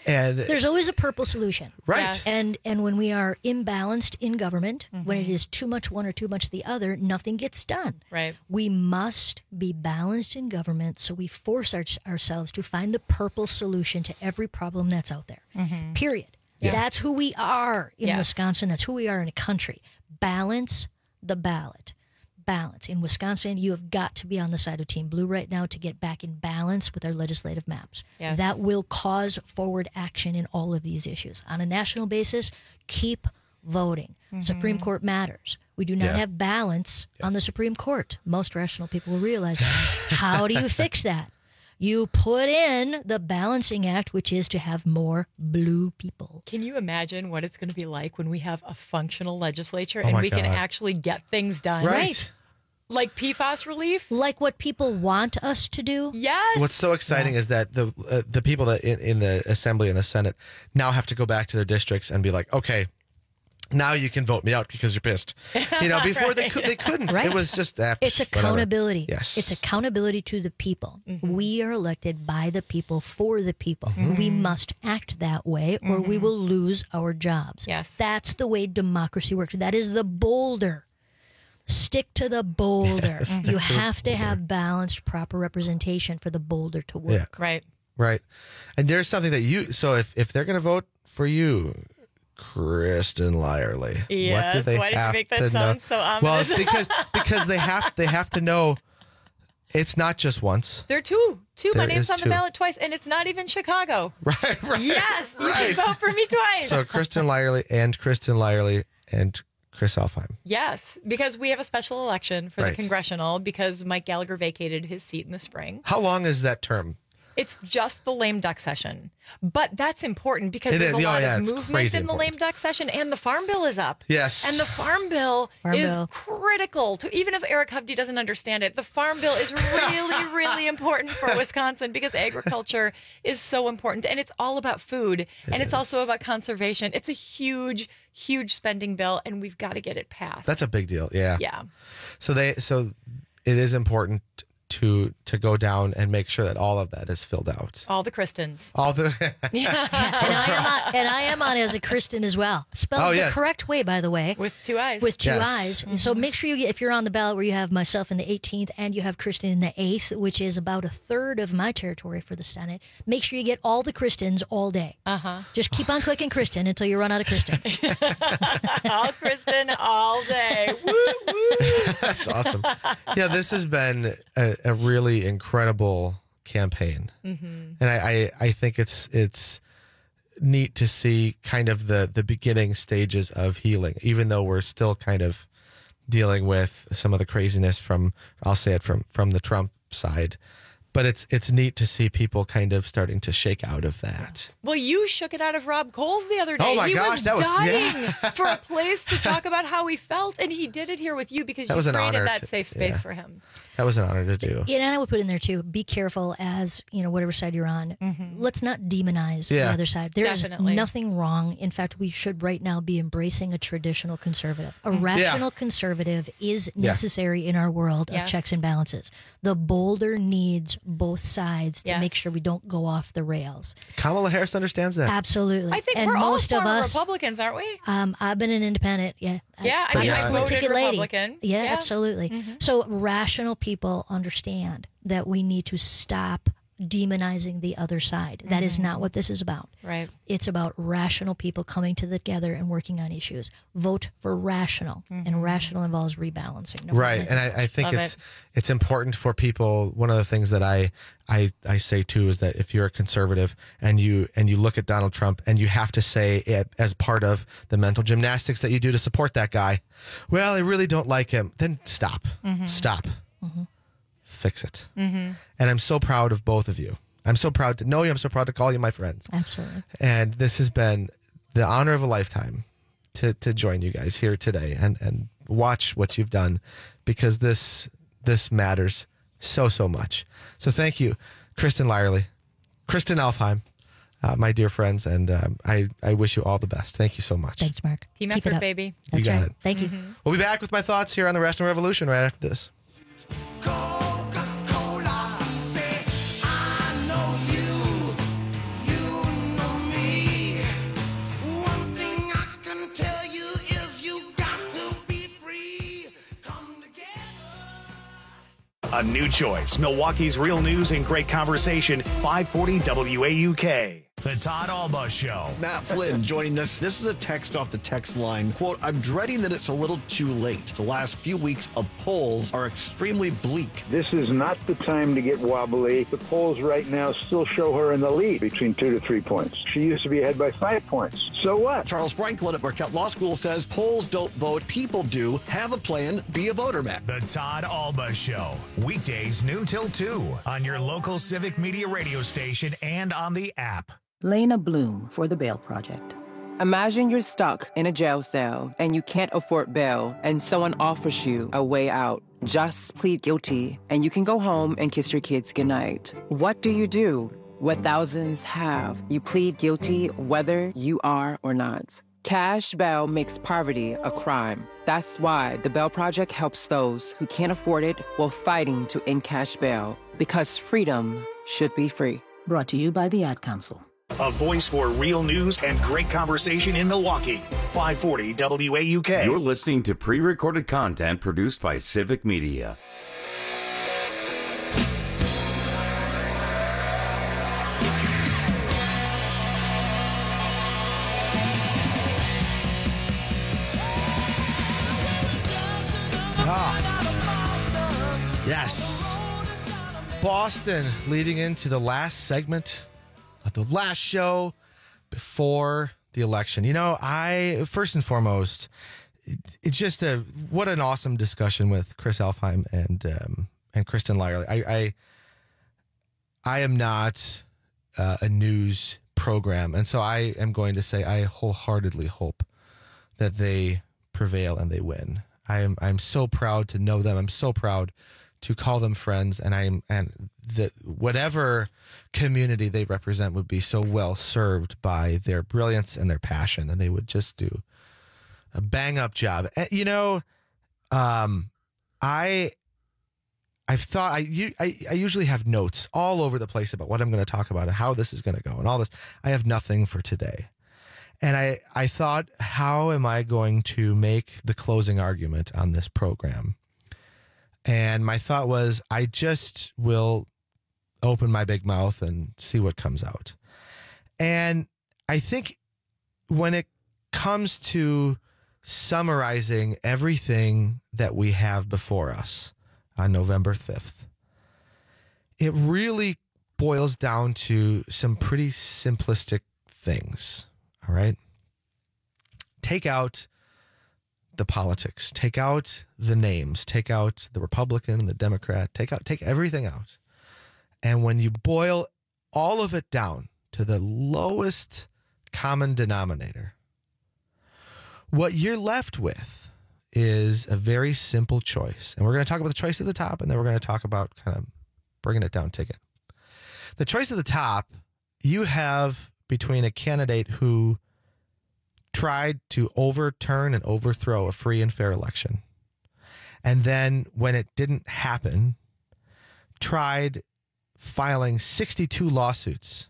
And there's always a purple solution. Right. Yes. And and when we are imbalanced in government, Mm-hmm. when it is too much one or too much the other, nothing gets done. Right. We must be balanced in government, so we force our, ourselves to find the purple solution to every problem that's out there. Mhm. Period. Yeah. That's who we are in Yes. Wisconsin. That's who we are in a country. Balance the ballot. Balance. In Wisconsin, you have got to be on the side of Team Blue right now to get back in balance with our legislative maps. Yes. That will cause forward action in all of these issues. On a national basis, keep voting. Mhm. Supreme Court matters. We do not Yeah. have balance on the Supreme Court. Most rational people will realize that. How do you fix that? You put in the Balancing Act, which is to have more blue people. Can you imagine what it's going to be like when we have a functional legislature Oh and my we can God. actually get things done? Right. Like P FAS relief? Like what people want us to do? Yes. What's so exciting is that the uh, the people that in, in the Assembly and the Senate now have to go back to their districts and be like, okay, now you can vote me out because you're pissed. You know, before they could they couldn't. Right. It was just uh, It's whatever. accountability. Yes. It's accountability to the people. We are elected by the people for the people. Mhm. We must act that way or we Mhm. will lose our jobs. Yes. That's the way democracy works. That is the boulder. Stick to the boulder. Yes, stick you to the have to have balanced, proper representation for the boulder to work. Yeah. Right. Right. And there's something that you so if if they're going to vote for you, Kristen Lyerly, what do Yes, they why did you have make that to sound know? so Well, ominous? it's because because they have they have to know it's not just once. There are two. Two. My There name's is on the two. ballot twice, and it's not even Chicago. Right, right. Yes, you right. can vote for me twice. So Kristen Lyerly and Kristen Lyerly and Chris Alfheim. Yes, because we have a special election for Right. the congressional because Mike Gallagher vacated his seat in the spring. How long is that term? It's just the lame duck session. But that's important because It there's is. a Oh, lot yeah, of it's movement crazy in the lame duck session, and the farm bill is up. Yes. And the farm bill Farm is bill. critical to, even if Eric Hovde doesn't understand it, the farm bill is really, really important for Wisconsin because agriculture is so important. And it's all about food. and it's also about conservation. It's a huge, huge spending bill, and we've got to get it passed. That's a big deal. Yeah. Yeah. So they so it is important to to go down and make sure that all of that is filled out. All the Kristens. All the and, I am on, and I am on as a Kristen as well. Spelled Oh, the yes. correct way, by the way. With two eyes. With two Yes. eyes. And So make sure you get, if you're on the ballot where you have myself in the eighteenth and you have Kristen in the eighth, which is about a third of my territory for the Senate, make sure you get all the Kristens all day. Uh-huh. Just keep on clicking Kristen until you run out of Kristens. all Kristen all day. Woo, woo. That's awesome. You know, this has been a, a really incredible campaign, Mm-hmm. and I, I I think it's it's neat to see kind of the the beginning stages of healing, even though we're still kind of dealing with some of the craziness from I'll say it from from the Trump side. But it's it's neat to see people kind of starting to shake out of that. Well, you shook it out of Rob Coles the other day. Oh, my he gosh, was that was- dying yeah. for a place to talk about how he felt, and he did it here with you because That you was an created honor that to- safe space yeah. for him. That was an honor to do. Yeah, and I would put in there too, be careful as, you know, whatever side you're on. Let's not demonize Yeah. the other side. There's Definitely. nothing wrong. In fact, we should right now be embracing a traditional conservative. A Mhm. rational Yeah. conservative is Yeah. necessary in our world Yes. of checks and balances. The boulder needs both sides to make Yes. sure we don't go off the rails. Kamala Harris understands that. Absolutely. I think and we're all most of former us Republicans, aren't we? um, I've been an independent. Yeah. Yeah, I I'm mean, a I split voted ticket lady. Republican. Yeah, Yeah. absolutely. Mhm. So rational people understand that we need to stop demonizing the other side. That is not what this is about. Right. It's about rational people coming together and working on issues. Vote for rational, and rational involves rebalancing. no matter Right, anything and I, I else. think Love it's it. it's important for people. One of the things that I, I I say too is that if you're a conservative and you and you look at Donald Trump and you have to say it as part of the mental gymnastics that you do to support that guy, well, I really don't like him. Then stop, Mhm. stop, Mhm. fix it. Mm-hmm. And I'm so proud of both of you. I'm so proud to know you. I'm so proud to call you my friends. Absolutely. And this has been the honor of a lifetime to to join you guys here today and and watch what you've done, because this this matters so so much. So thank you, Kristen Lyerly, Kristen Alfheim, uh, my dear friends, and um, I I wish you all the best. Thank you so much. Thanks, Mark. Team Keep it effort, up. baby. That's You got right. it. Thank you. We'll be back with my thoughts here on the Rational Revolution right after this. Coca-Cola, say I know you, you know me. A new choice. Milwaukee's real news and great conversation. five forty W A U K. The Todd Alba Show. Matt Flynn joining us. This is a text off the text line. Quote, I'm dreading that it's a little too late. The last few weeks of polls are extremely bleak. This is not the time to get wobbly. The polls right now still show her in the lead between two to three points. She used to be ahead by five points. So what? Charles Franklin at Marquette Law School says polls don't vote, people do. Have a plan, be a voter, Matt. The Todd Alba Show. Weekdays noon till two on your local Civic Media radio station and on the app. Lena Bloom for the Bail Project. Imagine you're stuck in a jail cell and you can't afford bail and someone offers you a way out. Just plead guilty and you can go home and kiss your kids goodnight. What do you do? What thousands have. You plead guilty whether you are or not. Cash bail makes poverty a crime. That's why the Bail Project helps those who can't afford it while fighting to end cash bail. Because freedom should be free. Brought to you by the Ad Council. A voice for real news and great conversation in Milwaukee. five forty W A U K. You're listening to pre-recorded content produced by Civic Media. Ah. Yes. Boston leading into the last segment of the last show before the election. You know, I, first and foremost, it, it's just a, what an awesome discussion with Chris Elfheim and, um, and Kristen Lyerly. I, I, I am not uh, a news program. And so I am going to say, I wholeheartely hope that they prevail and they win. I am, I'm so proud to know them. I'm so proud to call them friends, and I'm and the whatever community they represent would be so well served by their brilliance and their passion, and they would just do a bang up job. And, you know, um, I I've thought I, I I usually have notes all over the place about what I'm going to talk about and how this is going to go and all this. I have nothing for today, and I I thought, how am I going to make the closing argument on this program? And my thought was, I just will open my big mouth and see what comes out. And I think when it comes to summarizing everything that we have before us on November fifth, it really boils down to some pretty simplistic things. All right. Take out the politics, take out the names, take out the Republican and the Democrat, take out, take everything out. And when you boil all of it down to the lowest common denominator, what you're left with is a very simple choice. And we're going to talk about the choice at the top, and then we're going to talk about kind of bringing it down ticket. The choice at the top, you have between a candidate who tried to overturn and overthrow a free and fair election, and then when it didn't happen, tried filing sixty-two lawsuits.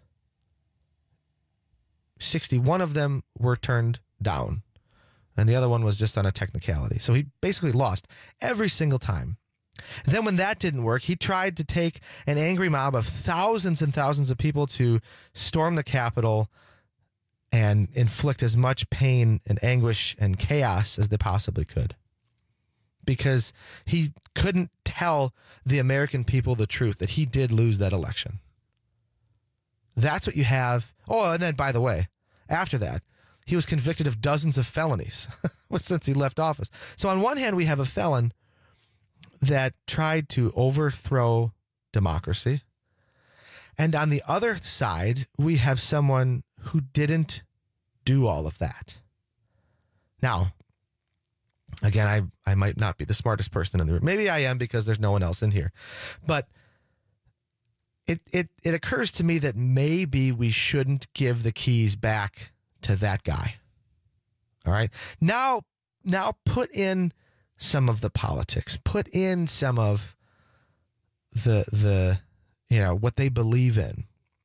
sixty-one of them were turned down, and the other one was just on a technicality. So he basically lost every single time. And then when that didn't work, he tried to take an angry mob of thousands and thousands of people to storm the Capitol and inflict as much pain and anguish and chaos as they possibly could. Because he couldn't tell the American people the truth, that he did lose that election. That's what you have. Oh, and then, by the way, after that, he was convicted of dozens of felonies since he left office. So on one hand, we have a felon that tried to overthrow democracy. And on the other side, we have someone who didn't do all of that. Now, again, I, I might not be the smartest person in the room. Maybe I am because there's no one else in here. But it, it, it occurs to me that maybe we shouldn't give the keys back to that guy. All right. Now, now put in some of the politics, put in some of the, the, you know, what they believe in.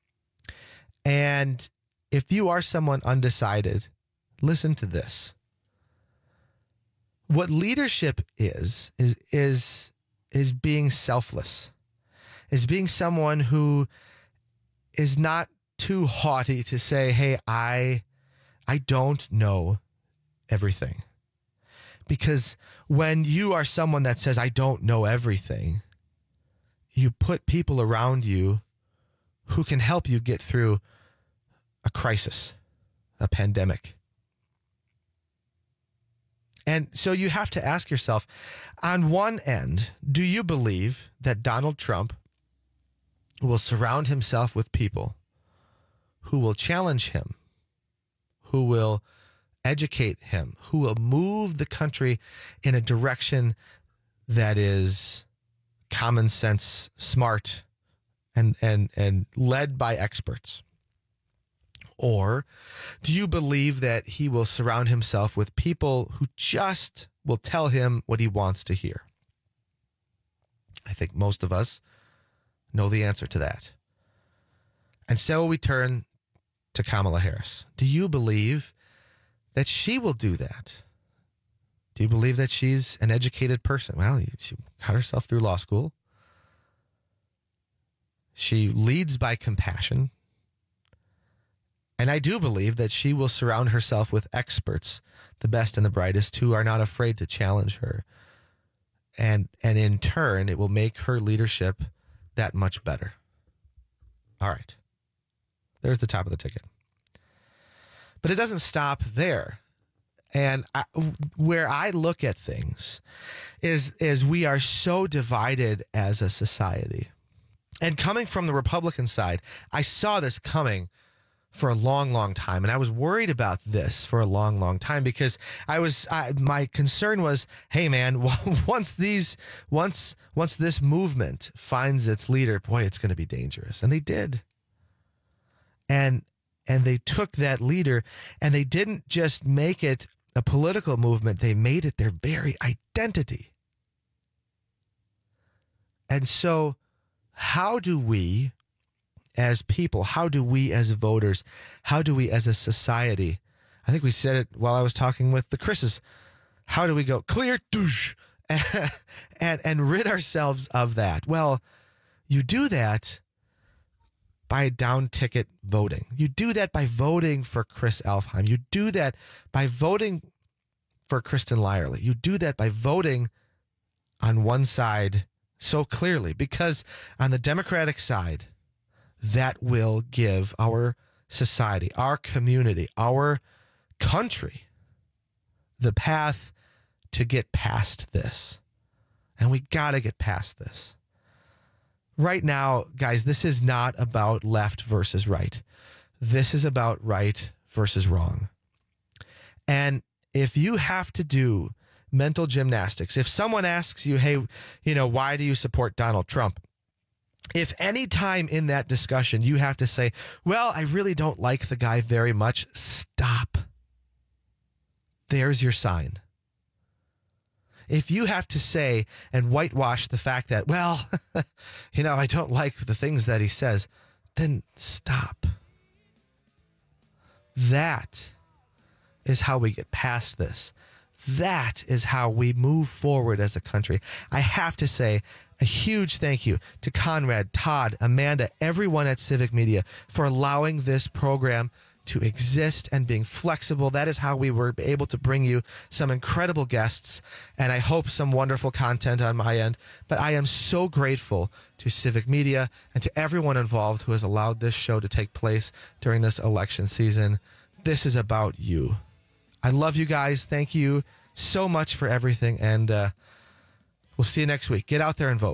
And if you are someone undecided, listen to this. What leadership is, is, is is being selfless, is being someone who is not too haughty to say, hey, I, I don't know everything. Because when you are someone that says, I don't know everything, you put people around you who can help you get through a crisis, a pandemic. And so you have to ask yourself, on one end, do you believe that Donald Trump will surround himself with people who will challenge him, who will educate him, who will move the country in a direction that is common sense, smart, and and and led by experts? Or do you believe that he will surround himself with people who just will tell him what he wants to hear? I think most of us know the answer to that. And so we turn to Kamala Harris. Do you believe that she will do that? Do you believe that she's an educated person? Well, she got herself through law school. She leads by compassion. And I do believe that she will surround herself with experts, the best and the brightest, who are not afraid to challenge her. And, and in turn, it will make her leadership that much better. All right. There's the top of the ticket. But it doesn't stop there. And I, where I look at things is, is we are so divided as a society. And coming from the Republican side, I saw this coming for a long, long time. And I was worried about this for a long, long time because I was, I, my concern was, hey man, once these, once, once this movement finds its leader, boy, it's going to be dangerous. And they did. And, and they took that leader and they didn't just make it a political movement. They made it their very identity. And so how do we as people, how do we as voters, how do we as a society, I think we said it while I was talking with the Chris's, how do we go clear douche and, and, and rid ourselves of that? Well, you do that by down ticket voting. You do that by voting for Chris Elfheim. You do that by voting for Kristen Lyerly. You do that by voting on one side so clearly, because on the Democratic side, that will give our society, our community, our country the path to get past this. And we got to get past this. Right now, guys, this is not about left versus right. This is about right versus wrong. And if you have to do mental gymnastics, if someone asks you, hey, you know, why do you support Donald Trump? If any time in that discussion you have to say, well, I really don't like the guy very much, stop. There's your sign. If you have to say and whitewash the fact that, well, you know, I don't like the things that he says, then stop. That is how we get past this. That is how we move forward as a country. I have to say a huge thank you to Conrad, Todd, Amanda, everyone at Civic Media for allowing this program to exist and being flexible. That is how we were able to bring you some incredible guests and I hope some wonderful content on my end. But I am so grateful to Civic Media and to everyone involved who has allowed this show to take place during this election season. This is about you. I love you guys. Thank you so much for everything. And uh, we'll see you next week. Get out there and vote.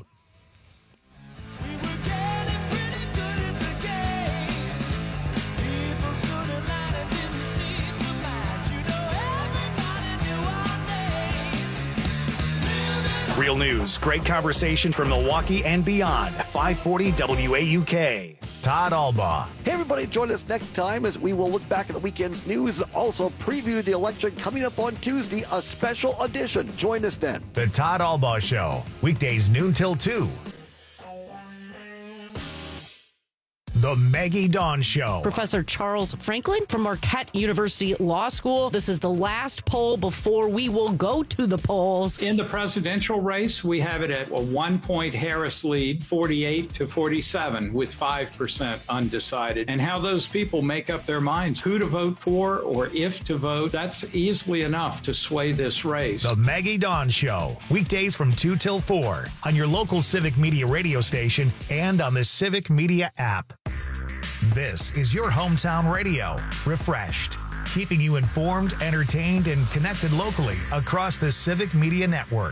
Real news, great conversation from Milwaukee and beyond. five forty W A U K. Todd Albaugh. Hey, everybody, join us next time as we will look back at the weekend's news and also preview the election coming up on Tuesday, a special edition. Join us then. The Todd Albaugh Show, weekdays noon till two. The Maggie Dawn Show. Professor Charles Franklin from Marquette University Law School. This is the last poll before we will go to the polls. In the presidential race, we have it at a one-point Harris lead, forty-eight to forty-seven, with five percent undecided. And how those people make up their minds, who to vote for or if to vote, that's easily enough to sway this race. The Maggie Dawn Show. Weekdays from two till four on your local Civic Media radio station and on the Civic Media app. This is your hometown radio, refreshed, keeping you informed, entertained, and connected locally across the Civic Media Network.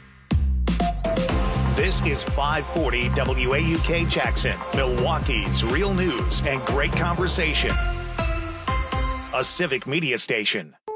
This is five forty W A U K Jackson, Milwaukee's real news and great conversation. A Civic Media station.